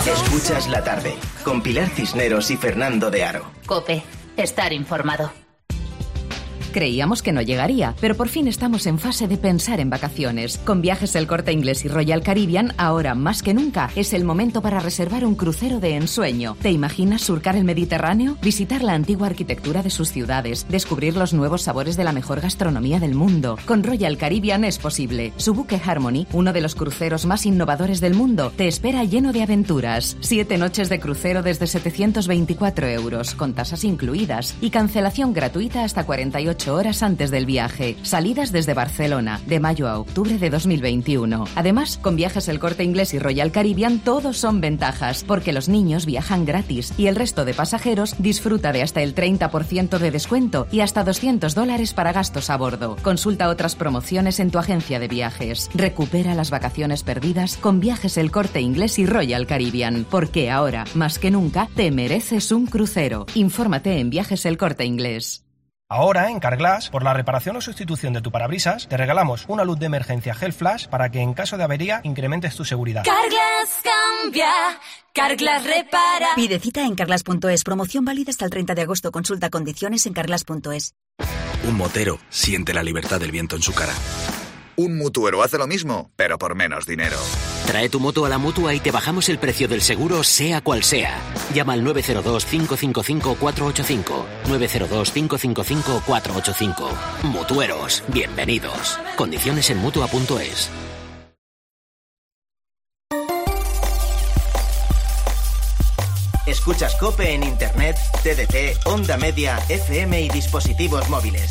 Escuchas la tarde, con Pilar Cisneros y Fernando de Aro. COPE, estar informado. Creíamos que no llegaría, pero por fin estamos en fase de pensar en vacaciones. Con Viajes El Corte Inglés y Royal Caribbean, ahora más que nunca, es el momento para reservar un crucero de ensueño. ¿Te imaginas surcar el Mediterráneo? Visitar la antigua arquitectura de sus ciudades, descubrir los nuevos sabores de la mejor gastronomía del mundo. Con Royal Caribbean es posible. Su buque Harmony, uno de los cruceros más innovadores del mundo, te espera lleno de aventuras. Siete noches de crucero desde setecientos veinticuatro euros, con tasas incluidas, y cancelación gratuita hasta cuarenta y ocho horas antes del viaje. Salidas desde Barcelona, de mayo a octubre de dos mil veintiuno. Además, con Viajes El Corte Inglés y Royal Caribbean todos son ventajas, porque los niños viajan gratis y el resto de pasajeros disfruta de hasta el treinta por ciento de descuento y hasta doscientos dólares para gastos a bordo. Consulta otras promociones en tu agencia de viajes. Recupera las vacaciones perdidas con Viajes El Corte Inglés y Royal Caribbean, porque ahora, más que nunca, te mereces un crucero. Infórmate en Viajes El Corte Inglés. Ahora, en Carglass, por la reparación o sustitución de tu parabrisas, te regalamos una luz de emergencia Gel Flash para que en caso de avería incrementes tu seguridad. Carglass cambia, Carglass repara. Pide cita en carglass punto es. Promoción válida hasta el treinta de agosto. Consulta condiciones en carglass punto es. Un motero siente la libertad del viento en su cara. Un mutuero hace lo mismo, pero por menos dinero. Trae tu moto a la Mutua y te bajamos el precio del seguro, sea cual sea. Llama al nueve cero dos, cinco cinco cinco, cuatro ocho cinco. nueve cero dos, cinco cinco cinco, cuatro ocho cinco. Mutueros, bienvenidos. Condiciones en mutua punto es. Escuchas COPE en Internet, T D T, Onda Media, F M y dispositivos móviles.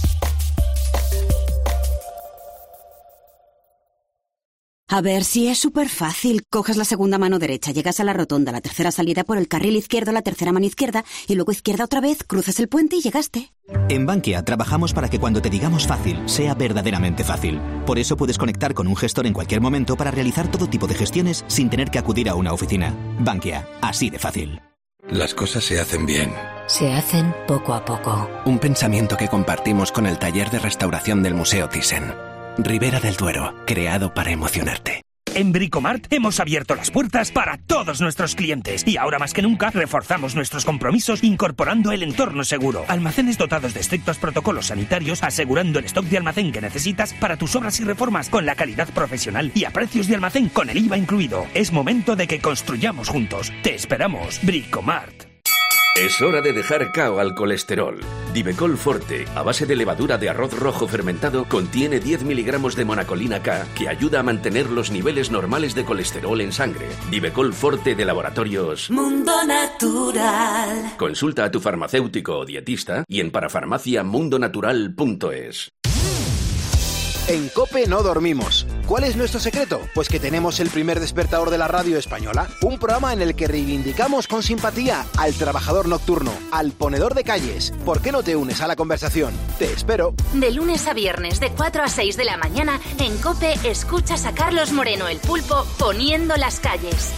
A ver, si es súper fácil. Coges la segunda mano derecha, llegas a la rotonda, la tercera salida por el carril izquierdo, la tercera mano izquierda, y luego izquierda otra vez, cruzas el puente y llegaste. En Bankia trabajamos para que cuando te digamos fácil, sea verdaderamente fácil. Por eso puedes conectar con un gestor en cualquier momento para realizar todo tipo de gestiones sin tener que acudir a una oficina. Bankia, así de fácil. Las cosas se hacen bien. Se hacen poco a poco. Un pensamiento que compartimos con el taller de restauración del Museo Thyssen. Ribera del Duero, creado para emocionarte. En Bricomart hemos abierto las puertas para todos nuestros clientes y ahora más que nunca reforzamos nuestros compromisos incorporando el entorno seguro. Almacenes dotados de estrictos protocolos sanitarios asegurando el stock de almacén que necesitas para tus obras y reformas con la calidad profesional y a precios de almacén con el I V A incluido. Es momento de que construyamos juntos. Te esperamos, Bricomart. Es hora de dejar cao al colesterol. Divecol Forte, a base de levadura de arroz rojo fermentado, contiene diez miligramos de monacolina K, que ayuda a mantener los niveles normales de colesterol en sangre. Divecol Forte de Laboratorios Mundo Natural. Consulta a tu farmacéutico o dietista y en parafarmacia mundo natural punto es. En COPE no dormimos. ¿Cuál es nuestro secreto? Pues que tenemos el primer despertador de la radio española. Un programa en el que reivindicamos con simpatía al trabajador nocturno, al ponedor de calles. ¿Por qué no te unes a la conversación? Te espero. De lunes a viernes, de cuatro a seis de la mañana, en COPE escuchas a Carlos Moreno el Pulpo poniendo las calles.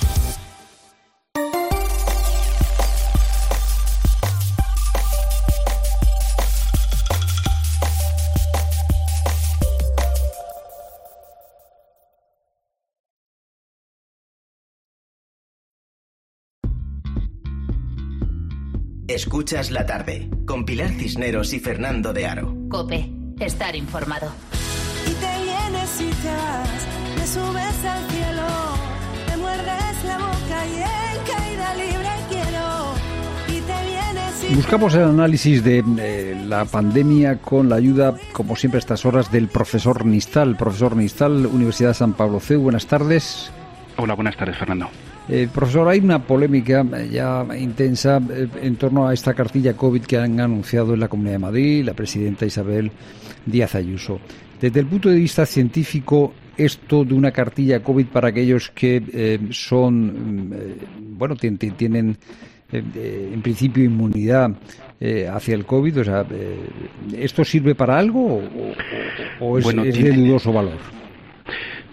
Escuchas la tarde, con Pilar Cisneros y Fernando de Aro. COPE, estar informado. Y te vienes y te vas, te subes al cielo, te muerdes la boca y en caída libre quiero. Y te vienes y Buscamos el análisis de eh, la pandemia con la ayuda, como siempre a estas horas, del profesor Nistal. Profesor Nistal, Universidad de San Pablo C E U, buenas tardes. Hola, buenas tardes, Fernando. Eh, profesor, hay una polémica ya intensa eh, en torno a esta cartilla COVID que han anunciado en la Comunidad de Madrid la presidenta Isabel Díaz Ayuso. Desde el punto de vista científico, esto de una cartilla COVID para aquellos que eh, son, eh, bueno, tienen, tienen eh, en principio inmunidad eh, hacia el COVID, o sea, eh, ¿esto sirve para algo o, o, o es, bueno, es tiene... de dudoso valor?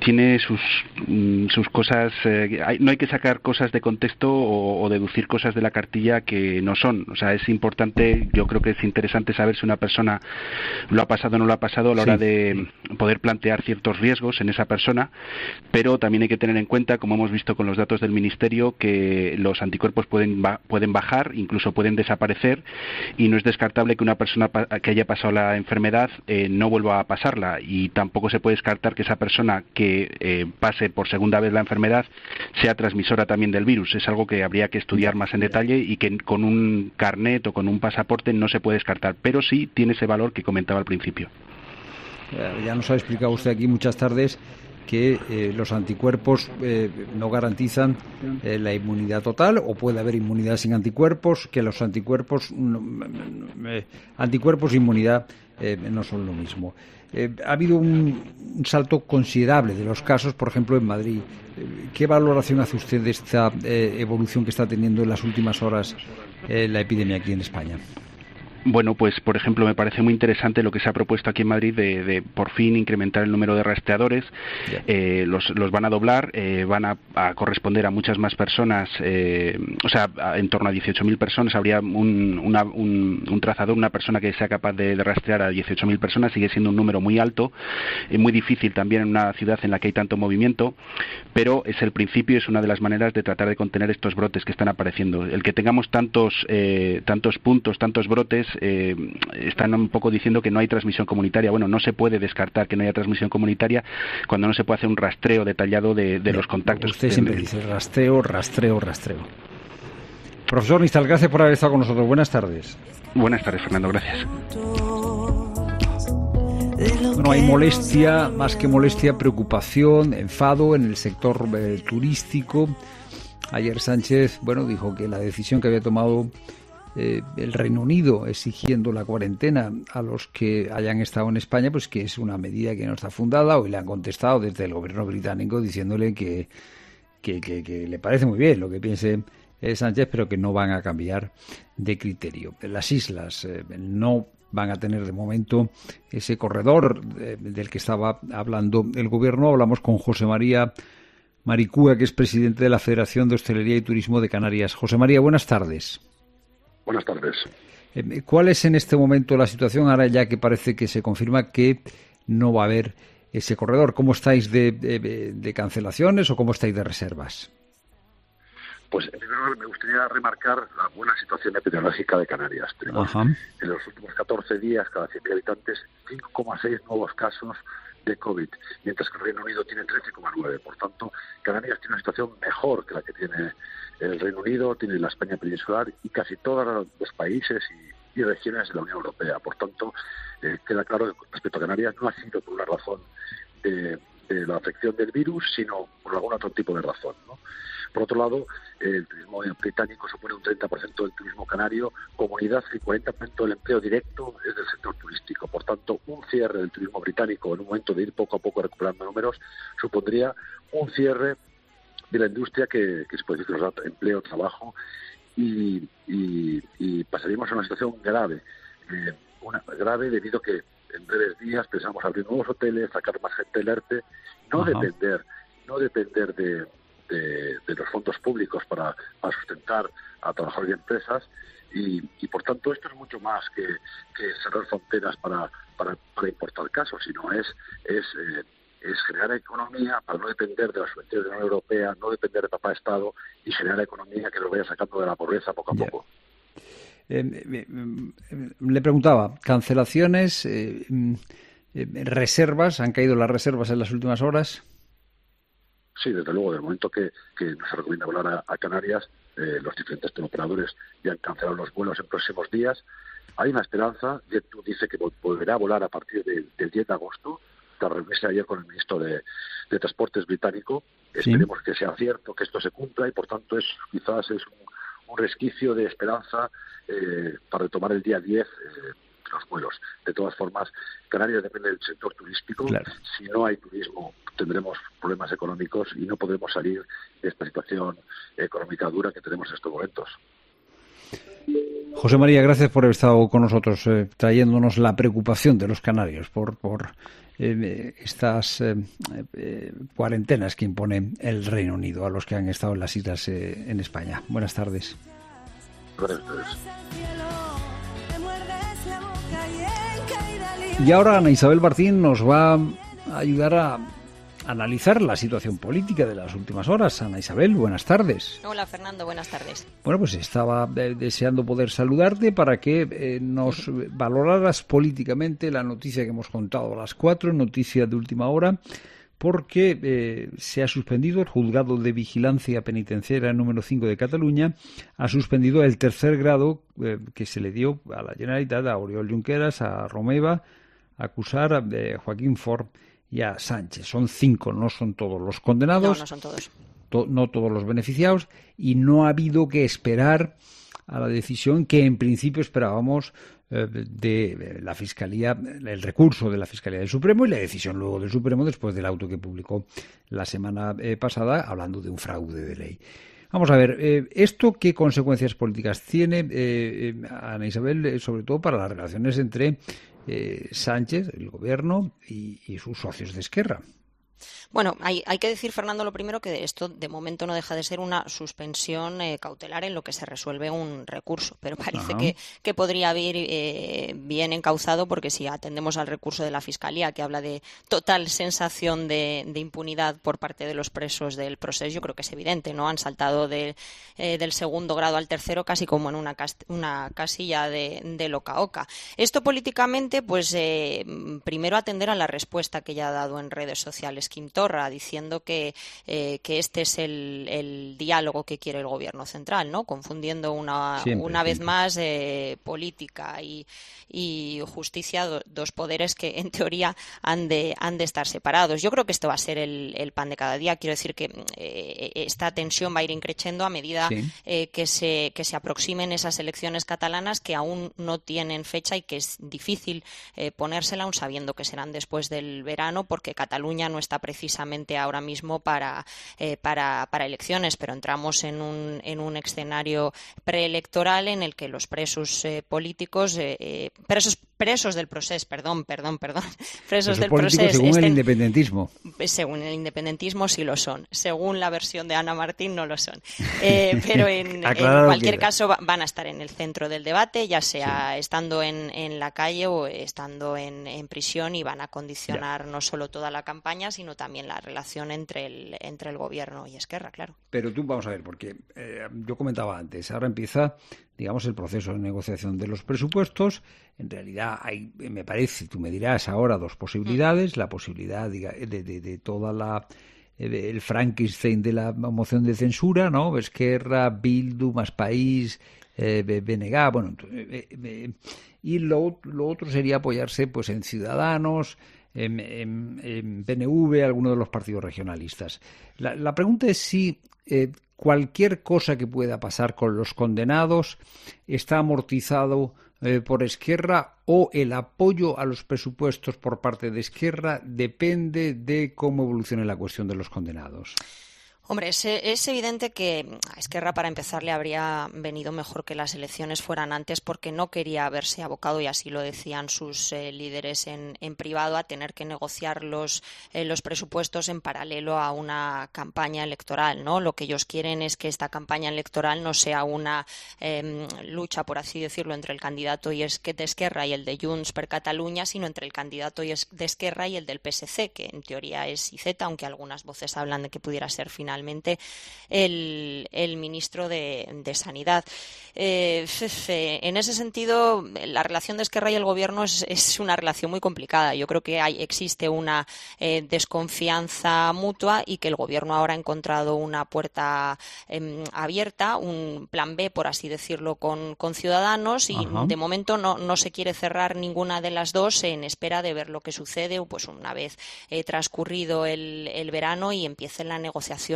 tiene sus sus cosas, eh, hay, no hay que sacar cosas de contexto o, o deducir cosas de la cartilla que no son. O sea, es importante, yo creo que es interesante saber si una persona lo ha pasado o no lo ha pasado a la hora sí. de poder plantear ciertos riesgos en esa persona, pero también hay que tener en cuenta, como hemos visto con los datos del Ministerio, que los anticuerpos pueden ba- pueden bajar, incluso pueden desaparecer, y no es descartable que una persona pa- que haya pasado la enfermedad eh, no vuelva a pasarla, y tampoco se puede descartar que esa persona que eh, pase por segunda vez la enfermedad sea transmisora también del virus. Es algo que habría que estudiar más en detalle y que con un carnet o con un pasaporte no se puede descartar, pero sí tiene ese valor que comentaba al principio. Ya nos ha explicado usted aquí muchas tardes que eh, los anticuerpos eh, no garantizan eh, la inmunidad total, o puede haber inmunidad sin anticuerpos, que los anticuerpos no, eh, anticuerpos e inmunidad eh, no son lo mismo. Eh, ha habido un, un salto considerable de los casos, por ejemplo, en Madrid. Eh, ¿Qué valoración hace usted de esta eh, evolución que está teniendo en las últimas horas eh, la epidemia aquí en España? Bueno, pues por ejemplo me parece muy interesante lo que se ha propuesto aquí en Madrid de, de por fin incrementar el número de rastreadores. Eh, los, los van a doblar, eh, van a, a corresponder a muchas más personas, eh, o sea, a, en torno a dieciocho mil personas. Habría un, una, un, un trazador, una persona que sea capaz de, de rastrear a dieciocho mil personas. Sigue siendo un número muy alto, eh, muy difícil también en una ciudad en la que hay tanto movimiento, pero es el principio, es una de las maneras de tratar de contener estos brotes que están apareciendo. El que tengamos tantos, eh, tantos puntos, tantos brotes, Eh, están un poco diciendo que no hay transmisión comunitaria. Bueno, no se puede descartar que no haya transmisión comunitaria cuando no se puede hacer un rastreo detallado de, de los contactos. Usted siempre dice rastreo, rastreo, rastreo. Profesor Nistal, gracias por haber estado con nosotros. Buenas tardes. Buenas tardes, Fernando, gracias. Bueno, hay molestia, más que molestia, preocupación, enfado en el sector eh, turístico. Ayer Sánchez, bueno, dijo que la decisión que había tomado Eh, el Reino Unido exigiendo la cuarentena a los que hayan estado en España, pues que es una medida que no está fundada. Hoy le han contestado desde el gobierno británico diciéndole que, que, que, que le parece muy bien lo que piense eh, Sánchez, pero que no van a cambiar de criterio. Las islas eh, no van a tener de momento ese corredor eh, del que estaba hablando el gobierno. Hablamos con José María Maricúa, que es presidente de la Federación de Hostelería y Turismo de Canarias. José María, buenas tardes. Buenas tardes. ¿Cuál es en este momento la situación, ahora ya que parece que se confirma que no va a haber ese corredor? ¿Cómo estáis de, de, de cancelaciones o cómo estáis de reservas? Pues en primer lugar me gustaría remarcar la buena situación epidemiológica de Canarias. Tenemos Ajá. en los últimos catorce días, cada cien mil habitantes, cinco coma seis nuevos casos de COVID, mientras que el Reino Unido tiene trece coma nueve. Por tanto, Canarias tiene una situación mejor que la que tiene el Reino Unido, tiene la España peninsular y casi todos los países y, y regiones de la Unión Europea. Por tanto, eh, queda claro que respecto a Canarias no ha sido por una razón de, de la afección del virus, sino por algún otro tipo de razón, ¿no? Por otro lado, el turismo británico supone un treinta por ciento del turismo canario, comunidad que cuarenta por ciento del empleo directo es del sector turístico. Por tanto, un cierre del turismo británico en un momento de ir poco a poco recuperando números supondría un cierre de la industria que, que se puede decir que nos da empleo, trabajo, y, y, y pasaríamos a una situación grave, eh, una grave debido a que en breves días pensamos abrir nuevos hoteles, sacar más gente del ERTE, no Ajá. depender, no depender de, de, de los fondos públicos para, para sustentar a trabajadores y empresas, y, y por tanto esto es mucho más que, que cerrar fronteras para, para, para importar casos, sino es, es eh, es generar economía para no depender de las subvenciones de la Unión Europea, no depender de papá de Estado y generar economía que nos vaya sacando de la pobreza poco a ya. poco. Eh, eh, eh, le preguntaba, cancelaciones, eh, eh, reservas, ¿han caído las reservas en las últimas horas? Sí, desde luego, del momento que, que no se recomienda volar a, a Canarias, eh, los diferentes teleoperadores ya han cancelado los vuelos en próximos días. Hay una esperanza, JetBlue dice que volverá a volar a partir de, del diez de agosto, tras reunirse ayer con el ministro de, de Transportes británico. Sí. Esperemos que sea cierto, que esto se cumpla, y por tanto es quizás es un, un resquicio de esperanza eh, para retomar el día diez eh, los vuelos. De todas formas, Canarias depende del sector turístico. Claro. Si no hay turismo, tendremos problemas económicos y no podremos salir de esta situación económica dura que tenemos en estos momentos. José María, gracias por haber estado con nosotros, eh, trayéndonos la preocupación de los canarios por, por eh, estas eh, eh, cuarentenas que impone el Reino Unido a los que han estado en las islas eh, en España. Buenas tardes. Buenas tardes. Y ahora Ana Isabel Martín nos va a ayudar a analizar la situación política de las últimas horas. Ana Isabel, buenas tardes. Hola Fernando, buenas tardes. Bueno, pues estaba eh, deseando poder saludarte para que eh, nos valoraras políticamente la noticia que hemos contado a las cuatro, noticia de última hora, porque eh, se ha suspendido el Juzgado de Vigilancia Penitenciaria número cinco de Cataluña, ha suspendido el tercer grado eh, que se le dio a la Generalitat, a Oriol Junqueras, a Romeva, a Cuixart, a eh, Joaquín Forn y a Sánchez. Son cinco, no son todos los condenados. No, no son todos. To- no todos los beneficiados, y no ha habido que esperar a la decisión que en principio esperábamos eh, de la Fiscalía, el recurso de la Fiscalía del Supremo y la decisión luego del Supremo después del auto que publicó la semana eh, pasada hablando de un fraude de ley. Vamos a ver, eh, ¿esto qué consecuencias políticas tiene, eh, eh, Ana Isabel, eh, sobre todo para las relaciones entre eh, Sánchez, el gobierno, y, y sus socios de Esquerra? Bueno, hay, hay que decir, Fernando, lo primero, que esto de momento no deja de ser una suspensión eh, cautelar en lo que se resuelve un recurso, pero parece que, que podría haber eh, bien encauzado, porque si atendemos al recurso de la Fiscalía, que habla de total sensación de, de impunidad por parte de los presos del proceso, yo creo que es evidente, ¿no? Han saltado de, eh, del segundo grado al tercero casi como en una, cas- una casilla de, de loca oca. Esto políticamente, pues eh, primero atender a la respuesta que ya ha dado en redes sociales Quim Torra, diciendo que, eh, que este es el, el diálogo que quiere el gobierno central, ¿no? Confundiendo una, siempre, una vez siempre. más eh, política y, y justicia, do, dos poderes que en teoría han de, han de estar separados. Yo creo que esto va a ser el, el pan de cada día. Quiero decir que eh, esta tensión va a ir increciendo a medida sí. eh, que, se, que se aproximen esas elecciones catalanas, que aún no tienen fecha y que es difícil eh, ponérsela, aún sabiendo que serán después del verano, porque Cataluña no está precisamente ahora mismo para, eh, para, para elecciones, pero entramos en un, en un escenario preelectoral en el que los presos eh, políticos, eh, eh, presos presos del proceso, perdón, perdón, perdón, presos, presos del proceso. Según estén, el independentismo. Según el independentismo sí lo son. Según la versión de Ana Martín no lo son. Eh, pero en, en cualquier caso van a estar en el centro del debate, ya sea sí. estando en, en la calle o estando en, en prisión, y van a condicionar ya. no solo toda la campaña, sino también la relación entre el, entre el gobierno y Esquerra, claro. Pero tú, vamos a ver, porque eh, yo comentaba antes, ahora empieza, digamos, el proceso de negociación de los presupuestos. En realidad hay, me parece, tú me dirás ahora, dos posibilidades. Mm. La posibilidad diga, de, de, de toda la de, el Frankenstein de la moción de censura, ¿no? Esquerra, Bildu, Más País, eh, B N G, bueno, eh, eh, y lo, lo otro sería apoyarse pues en Ciudadanos, en, en, en P N V, alguno de los partidos regionalistas. La, la pregunta es si eh, cualquier cosa que pueda pasar con los condenados está amortizado eh, por Esquerra, o el apoyo a los presupuestos por parte de Esquerra depende de cómo evolucione la cuestión de los condenados. Hombre, es, es evidente que a Esquerra, para empezar, le habría venido mejor que las elecciones fueran antes, porque no quería verse abocado, y así lo decían sus eh, líderes en, en privado, a tener que negociar los, eh, los presupuestos en paralelo a una campaña electoral, ¿no? Lo que ellos quieren es que esta campaña electoral no sea una eh, lucha, por así decirlo, entre el candidato y es, de Esquerra y el de Junts per Catalunya, sino entre el candidato y es, de Esquerra y el del P S C, que en teoría es I Z, aunque algunas voces hablan de que pudiera ser finalmente el, el ministro de, de Sanidad. Eh, en ese sentido, la relación de Esquerra y el gobierno es, es una relación muy complicada. Yo creo que hay, existe una eh, desconfianza mutua, y que el gobierno ahora ha encontrado una puerta eh, abierta, un plan B, por así decirlo, con, con Ciudadanos, y Ajá. de momento no, no se quiere cerrar ninguna de las dos en espera de ver lo que sucede, pues una vez eh, transcurrido el, el verano y empiece la negociación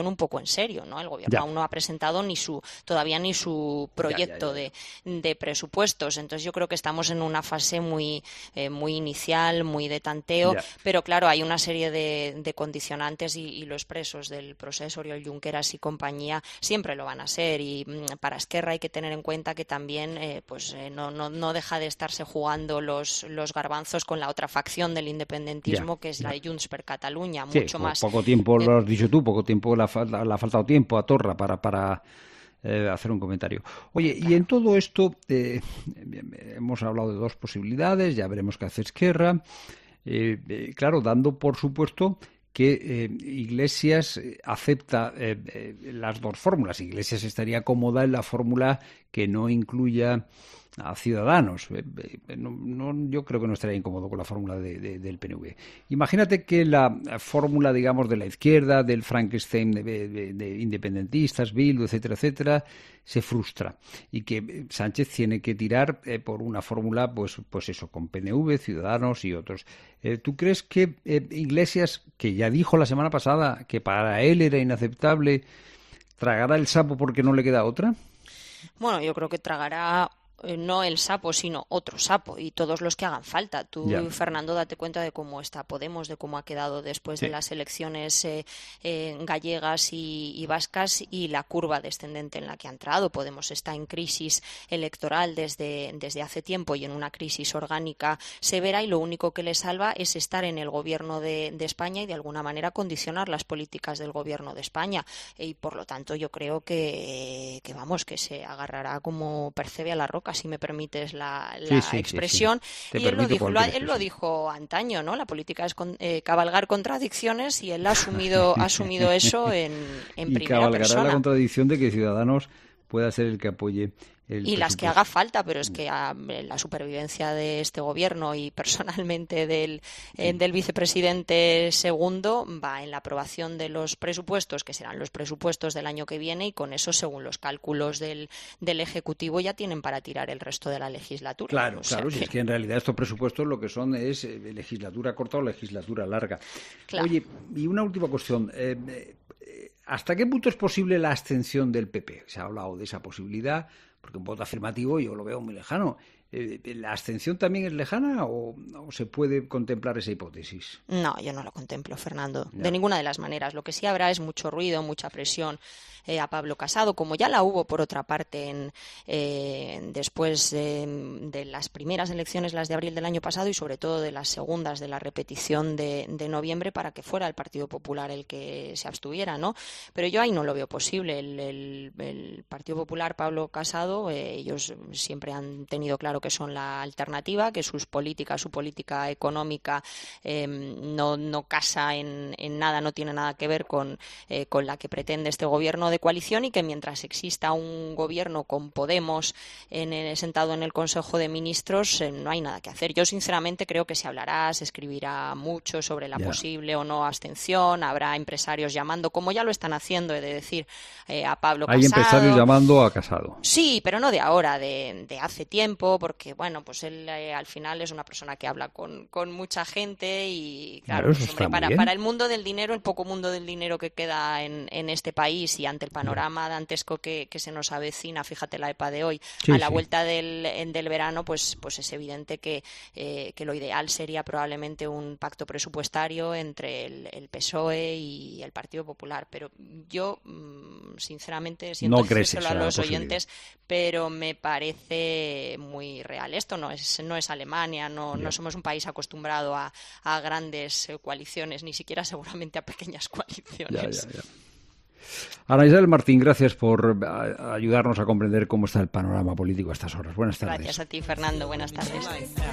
tomen un poco en serio, ¿no? El gobierno ya. aún no ha presentado ni su todavía ni su proyecto ya, ya, ya. De, de presupuestos. Entonces yo creo que estamos en una fase muy, eh, muy inicial, muy de tanteo, ya. pero claro, hay una serie de, de condicionantes y, y los presos del proceso, Oriol Junqueras y compañía, siempre lo van a ser. Y mm, para Esquerra hay que tener en cuenta que también eh, pues eh, no, no, no deja de estarse jugando los, los garbanzos con la otra facción del independentismo, ya, que es ya. la Junts per Catalunya, sí, mucho más. Poco tiempo, eh, lo has dicho tú, poco tiempo le ha, le ha faltado tiempo a Torra para... para... Eh, hacer un comentario. Oye, y en todo esto eh, hemos hablado de dos posibilidades, ya veremos qué hace Esquerra, eh, eh, claro, dando por supuesto que eh, Iglesias acepta eh, eh, las dos fórmulas. Iglesias estaría cómoda en la fórmula que no incluya a Ciudadanos. Eh, eh, no, no, yo creo que no estaría incómodo con la fórmula de, de, del P N V. Imagínate que la fórmula, digamos, de la izquierda, del Frankenstein de, de, de independentistas, Bildu, etcétera, etcétera, se frustra y que Sánchez tiene que tirar eh, por una fórmula, pues, pues eso, con P N V, Ciudadanos y otros. Eh, ¿Tú crees que eh, Iglesias, que ya dijo la semana pasada que para él era inaceptable, tragará el sapo porque no le queda otra? Bueno, yo creo que tragará no el sapo, sino otro sapo y todos los que hagan falta. Tú, ya. Fernando, date cuenta de cómo está Podemos, de cómo ha quedado después sí. de las elecciones eh, eh, gallegas y, y vascas y la curva descendente en la que ha entrado. Podemos está en crisis electoral desde, desde hace tiempo y en una crisis orgánica severa, y lo único que le salva es estar en el gobierno de, de España y de alguna manera condicionar las políticas del gobierno de España. Y por lo tanto yo creo que, que vamos, que se agarrará como percebe a la roca, si me permites la, la sí, sí, expresión. Sí, sí. Y él lo, dijo, lo, él lo dijo antaño, ¿no? La política es con, eh, cabalgar contradicciones, y él ha asumido, ha asumido eso en, en y primera cabalgará persona. La contradicción de que Ciudadanos pueda ser el que apoye el y las que haga falta, pero es que a, la supervivencia de este gobierno y personalmente del, eh, del vicepresidente segundo va en la aprobación de los presupuestos, que serán los presupuestos del año que viene, y con eso, según los cálculos del, del Ejecutivo, ya tienen para tirar el resto de la legislatura. Claro, o sea, claro, que... si es que en realidad estos presupuestos lo que son es eh, legislatura corta o legislatura larga. Claro. Oye, y una última cuestión. Eh, eh, ¿Hasta qué punto es posible la abstención del P P? Se ha hablado de esa posibilidad, porque un voto afirmativo yo lo veo muy lejano. ¿La abstención también es lejana o, o se puede contemplar esa hipótesis? No, yo no lo contemplo, Fernando, no. de ninguna de las maneras. Lo que sí habrá es mucho ruido, mucha presión eh, a Pablo Casado, como ya la hubo por otra parte en, eh, después eh, de las primeras elecciones, las de abril del año pasado, y sobre todo de las segundas, de la repetición de, de noviembre, para que fuera el Partido Popular el que se abstuviera, ¿no? Pero yo ahí no lo veo posible. El, el, el Partido Popular, Pablo Casado, eh, ellos siempre han tenido claro que son la alternativa, que sus políticas, su política económica eh, no, no casa en, en nada, no tiene nada que ver con, eh, con la que pretende este gobierno de coalición, y que mientras exista un gobierno con Podemos en el, sentado en el Consejo de Ministros, eh, no hay nada que hacer. Yo sinceramente creo que se hablará, se escribirá mucho sobre la yeah. posible o no abstención, habrá empresarios llamando, como ya lo están haciendo, he de decir, eh, a Pablo Casado. Hay empresarios llamando a Casado. Sí, pero no de ahora, de, de hace tiempo, porque bueno, pues él eh, al final es una persona que habla con, con mucha gente y claro, claro pues, hombre, para, para el mundo del dinero, el poco mundo del dinero que queda en, en este país, y ante el panorama dantesco que, que se nos avecina, fíjate la E P A de hoy, sí, a la sí. vuelta del, del verano, pues, pues es evidente que, eh, que lo ideal sería probablemente un pacto presupuestario entre el, el P S O E y el Partido Popular, pero yo sinceramente siento no decírselo a los oyentes, pero me parece muy real. Esto no es no es Alemania, no, no somos un país acostumbrado a, a grandes coaliciones, ni siquiera seguramente a pequeñas coaliciones. Ya, ya, ya. Ana Isabel Martín, gracias por ayudarnos a comprender cómo está el panorama político a estas horas. Buenas tardes. Gracias a ti, Fernando. Buenas tardes.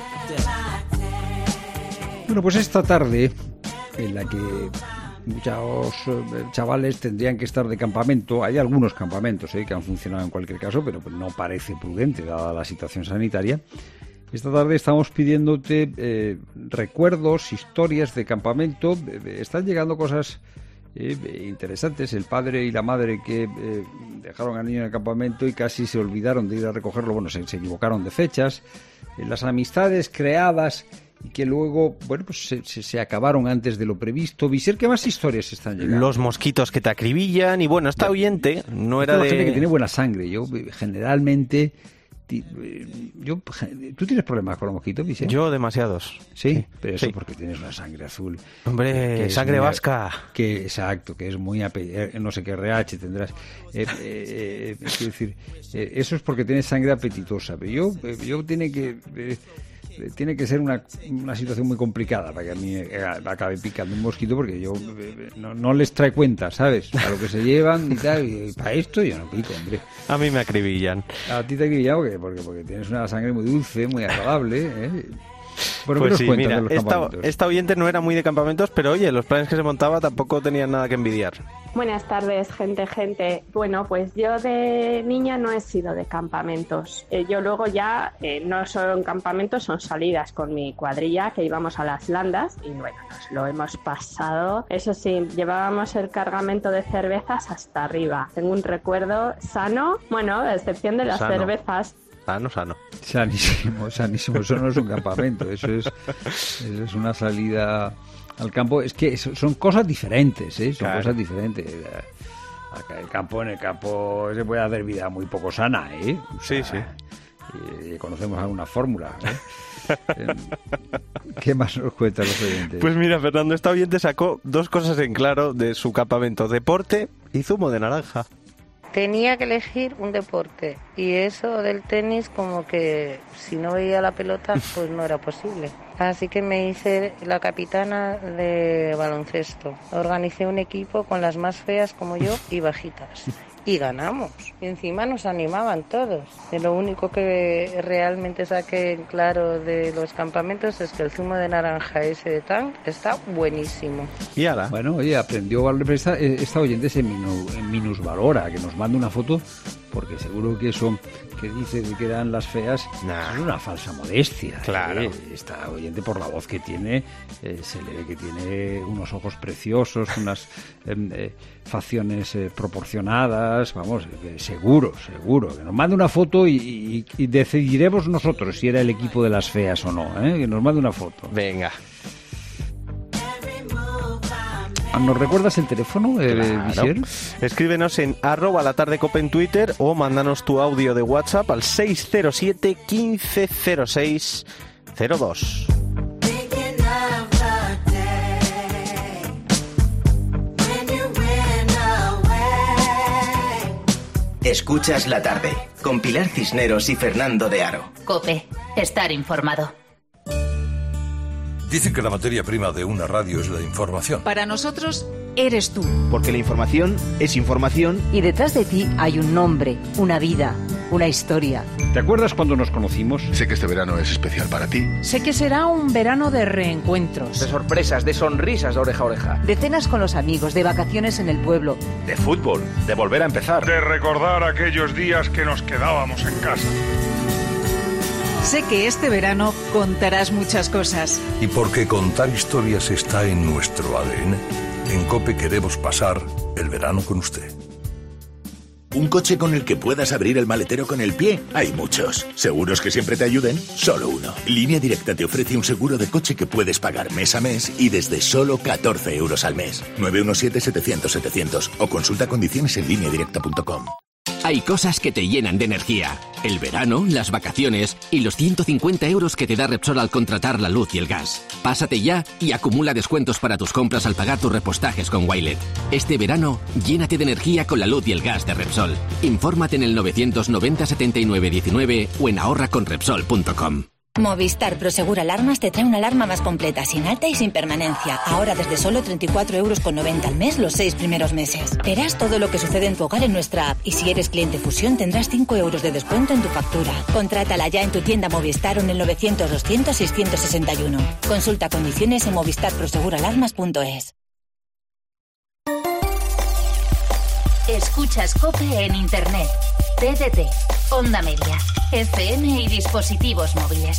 Bueno, pues esta tarde, en la que muchos chavales tendrían que estar de campamento, hay algunos campamentos ¿eh? que han funcionado en cualquier caso, pero no parece prudente dada la situación sanitaria. Esta tarde estamos pidiéndote eh, recuerdos, historias de campamento. Eh, están llegando cosas eh, interesantes. El padre y la madre que eh, dejaron al niño en el campamento y casi se olvidaron de ir a recogerlo. Bueno, se, se equivocaron de fechas. Eh, las amistades creadas y que luego, bueno, pues se, se, se acabaron antes de lo previsto. Visser, ¿qué más historias están llegando? Los mosquitos que te acribillan y bueno, esta oyente no era de... de... gente que tiene buena sangre. Yo generalmente... Yo, ¿tú tienes problemas con los mosquitos, Visser? Yo demasiados. Sí, sí, pero eso sí. porque tienes una sangre azul. Hombre, sangre muy, vasca. Que, exacto, que es muy... No sé qué R H tendrás. Eh, eh, eh, quiero decir, eh, eso es porque tienes sangre apetitosa. Pero yo, eh, yo tiene que... Eh, tiene que ser una, una situación muy complicada para que a mí acabe picando un mosquito, porque yo no, no les trae cuenta, ¿sabes? A lo que se llevan y tal, y para esto yo no pico, hombre. A mí me acribillan. A ti te acribillan porque, porque, porque tienes una sangre muy dulce, muy agradable, ¿eh? Bueno, pues sí, mira, de los esta, esta oyente no era muy de campamentos, pero oye, los planes que se montaba tampoco tenían nada que envidiar. Buenas tardes, gente, gente. Bueno, pues yo de niña no he sido de campamentos. Eh, yo luego ya, eh, no son campamentos, son salidas con mi cuadrilla, que íbamos a las landas y bueno, nos lo hemos pasado. Eso sí, llevábamos el cargamento de cervezas hasta arriba. Tengo un recuerdo sano, bueno, a excepción de las sano. cervezas. Sano, sano. Sanísimo, sanísimo. Eso no es un campamento, eso es, eso es una salida al campo. Es que son cosas diferentes, ¿eh? Son claro. cosas diferentes. Acá el campo, en el campo se puede hacer vida muy poco sana, ¿eh? O sea, sí, sí. Y conocemos alguna fórmula, ¿eh? ¿Qué más nos cuentan los oyentes? Pues mira, Fernando, esta oyente sacó dos cosas en claro de su campamento: deporte y zumo de naranja. Tenía que elegir un deporte y eso del tenis, como que si no veía la pelota pues no era posible. Así que me hice la capitana de baloncesto. Organicé un equipo con las más feas como yo y bajitas. Y ganamos. Y encima nos animaban todos. Y lo único que realmente saqué claro de los campamentos es que el zumo de naranja ese de Tang está buenísimo. Y ahora, bueno, oye, aprendió a esta, esta oyente se minusvalora, que nos manda una foto, porque seguro que eso que dice que eran las feas nah. es una falsa modestia. Claro. ¿eh? Esta oyente, por la voz que tiene, eh, se le ve que tiene unos ojos preciosos, unas eh, eh, facciones eh, proporcionadas, vamos, eh, seguro, seguro. Que nos mande una foto y, y, y decidiremos nosotros si era el equipo de las feas o no, ¿eh? Que nos mande una foto. Venga. ¿Nos recuerdas el teléfono, eh, claro. Visser? Escríbenos en arroba la tarde cope en Twitter o mándanos tu audio de WhatsApp al seis cero siete, quince cero seis cero dos. Escuchas La Tarde con Pilar Cisneros y Fernando de Aro. COPE, estar informado. Dicen que la materia prima de una radio es la información. Para nosotros, eres tú. Porque la información es información. Y detrás de ti hay un nombre, una vida, una historia. ¿Te acuerdas cuando nos conocimos? Sé que este verano es especial para ti. Sé que será un verano de reencuentros. De sorpresas, de sonrisas de oreja a oreja. De cenas con los amigos, de vacaciones en el pueblo. De fútbol, de volver a empezar. De recordar aquellos días que nos quedábamos en casa. Sé que este verano contarás muchas cosas. Y porque contar historias está en nuestro A D N, en COPE queremos pasar el verano con usted. ¿Un coche con el que puedas abrir el maletero con el pie? Hay muchos. ¿Seguros que siempre te ayuden? Solo uno. Línea Directa te ofrece un seguro de coche que puedes pagar mes a mes y desde solo catorce euros al mes. nueve uno siete, setecientos, setecientos o consulta condiciones en línea directa punto com. Hay cosas que te llenan de energía. El verano, las vacaciones y los ciento cincuenta euros que te da Repsol al contratar la luz y el gas. Pásate ya y acumula descuentos para tus compras al pagar tus repostajes con Wilet. Este verano, llénate de energía con la luz y el gas de Repsol. Infórmate en el novecientos noventa, setenta y nueve, diecinueve o en ahorra con repsol punto com. Movistar Prosegur Alarmas te trae una alarma más completa, sin alta y sin permanencia. Ahora desde solo treinta y cuatro euros con noventa al mes los seis primeros meses. Verás todo lo que sucede en tu hogar en nuestra app y si eres cliente Fusión tendrás cinco euros de descuento en tu factura. Contrátala ya en tu tienda Movistar o en el novecientos, doscientos, seiscientos sesenta y uno. Consulta condiciones en movistar prosegur alarmas punto es. Escuchas COPE en Internet, T D T, Onda Media, F M y dispositivos móviles.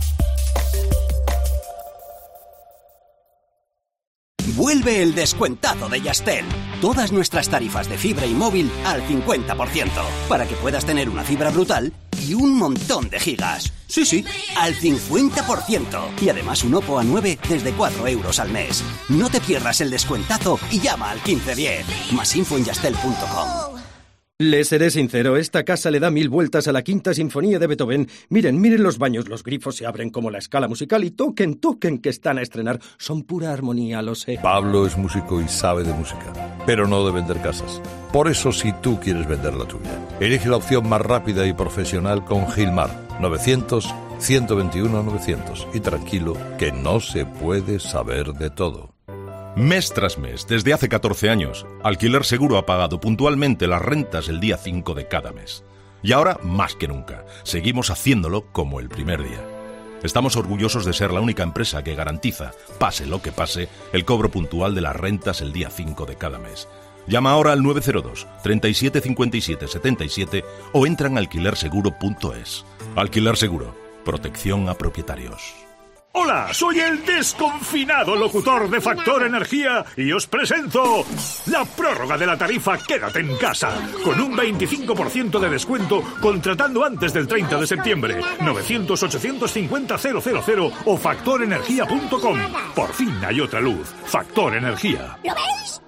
Vuelve el descuentazo de Yastel. Todas nuestras tarifas de fibra y móvil al cincuenta por ciento. Para que puedas tener una fibra brutal y un montón de gigas. Sí, sí, al cincuenta por ciento. Y además un Oppo A nueve desde cuatro euros al mes. No te pierdas el descuentazo y llama al quince diez. Más info en yastel punto com. Le seré sincero, esta casa le da mil vueltas a la Quinta Sinfonía de Beethoven. Miren, miren los baños, los grifos se abren como la escala musical y toquen, toquen que están a estrenar. Son pura armonía, lo sé. Pablo es músico y sabe de música, pero no de vender casas. Por eso, si tú quieres vender la tuya, elige la opción más rápida y profesional con Gilmar. novecientos, ciento veintiuno, novecientos. Y tranquilo, que no se puede saber de todo. Mes tras mes, desde hace catorce años, Alquiler Seguro ha pagado puntualmente las rentas el día cinco de cada mes. Y ahora, más que nunca, seguimos haciéndolo como el primer día. Estamos orgullosos de ser la única empresa que garantiza, pase lo que pase, el cobro puntual de las rentas el día cinco de cada mes. Llama ahora al nueve cero dos, treinta y siete cincuenta y siete setenta y siete o entra en alquiler seguro punto es. Alquiler Seguro, protección a propietarios. Hola, soy el desconfinado locutor de Factor Energía y os presento la prórroga de la tarifa Quédate en Casa, con un veinticinco por ciento de descuento contratando antes del treinta de septiembre. novecientos, ochocientos cincuenta, cero cero cero o factor energía punto com. Por fin hay otra luz. Factor Energía. ¿Lo veis?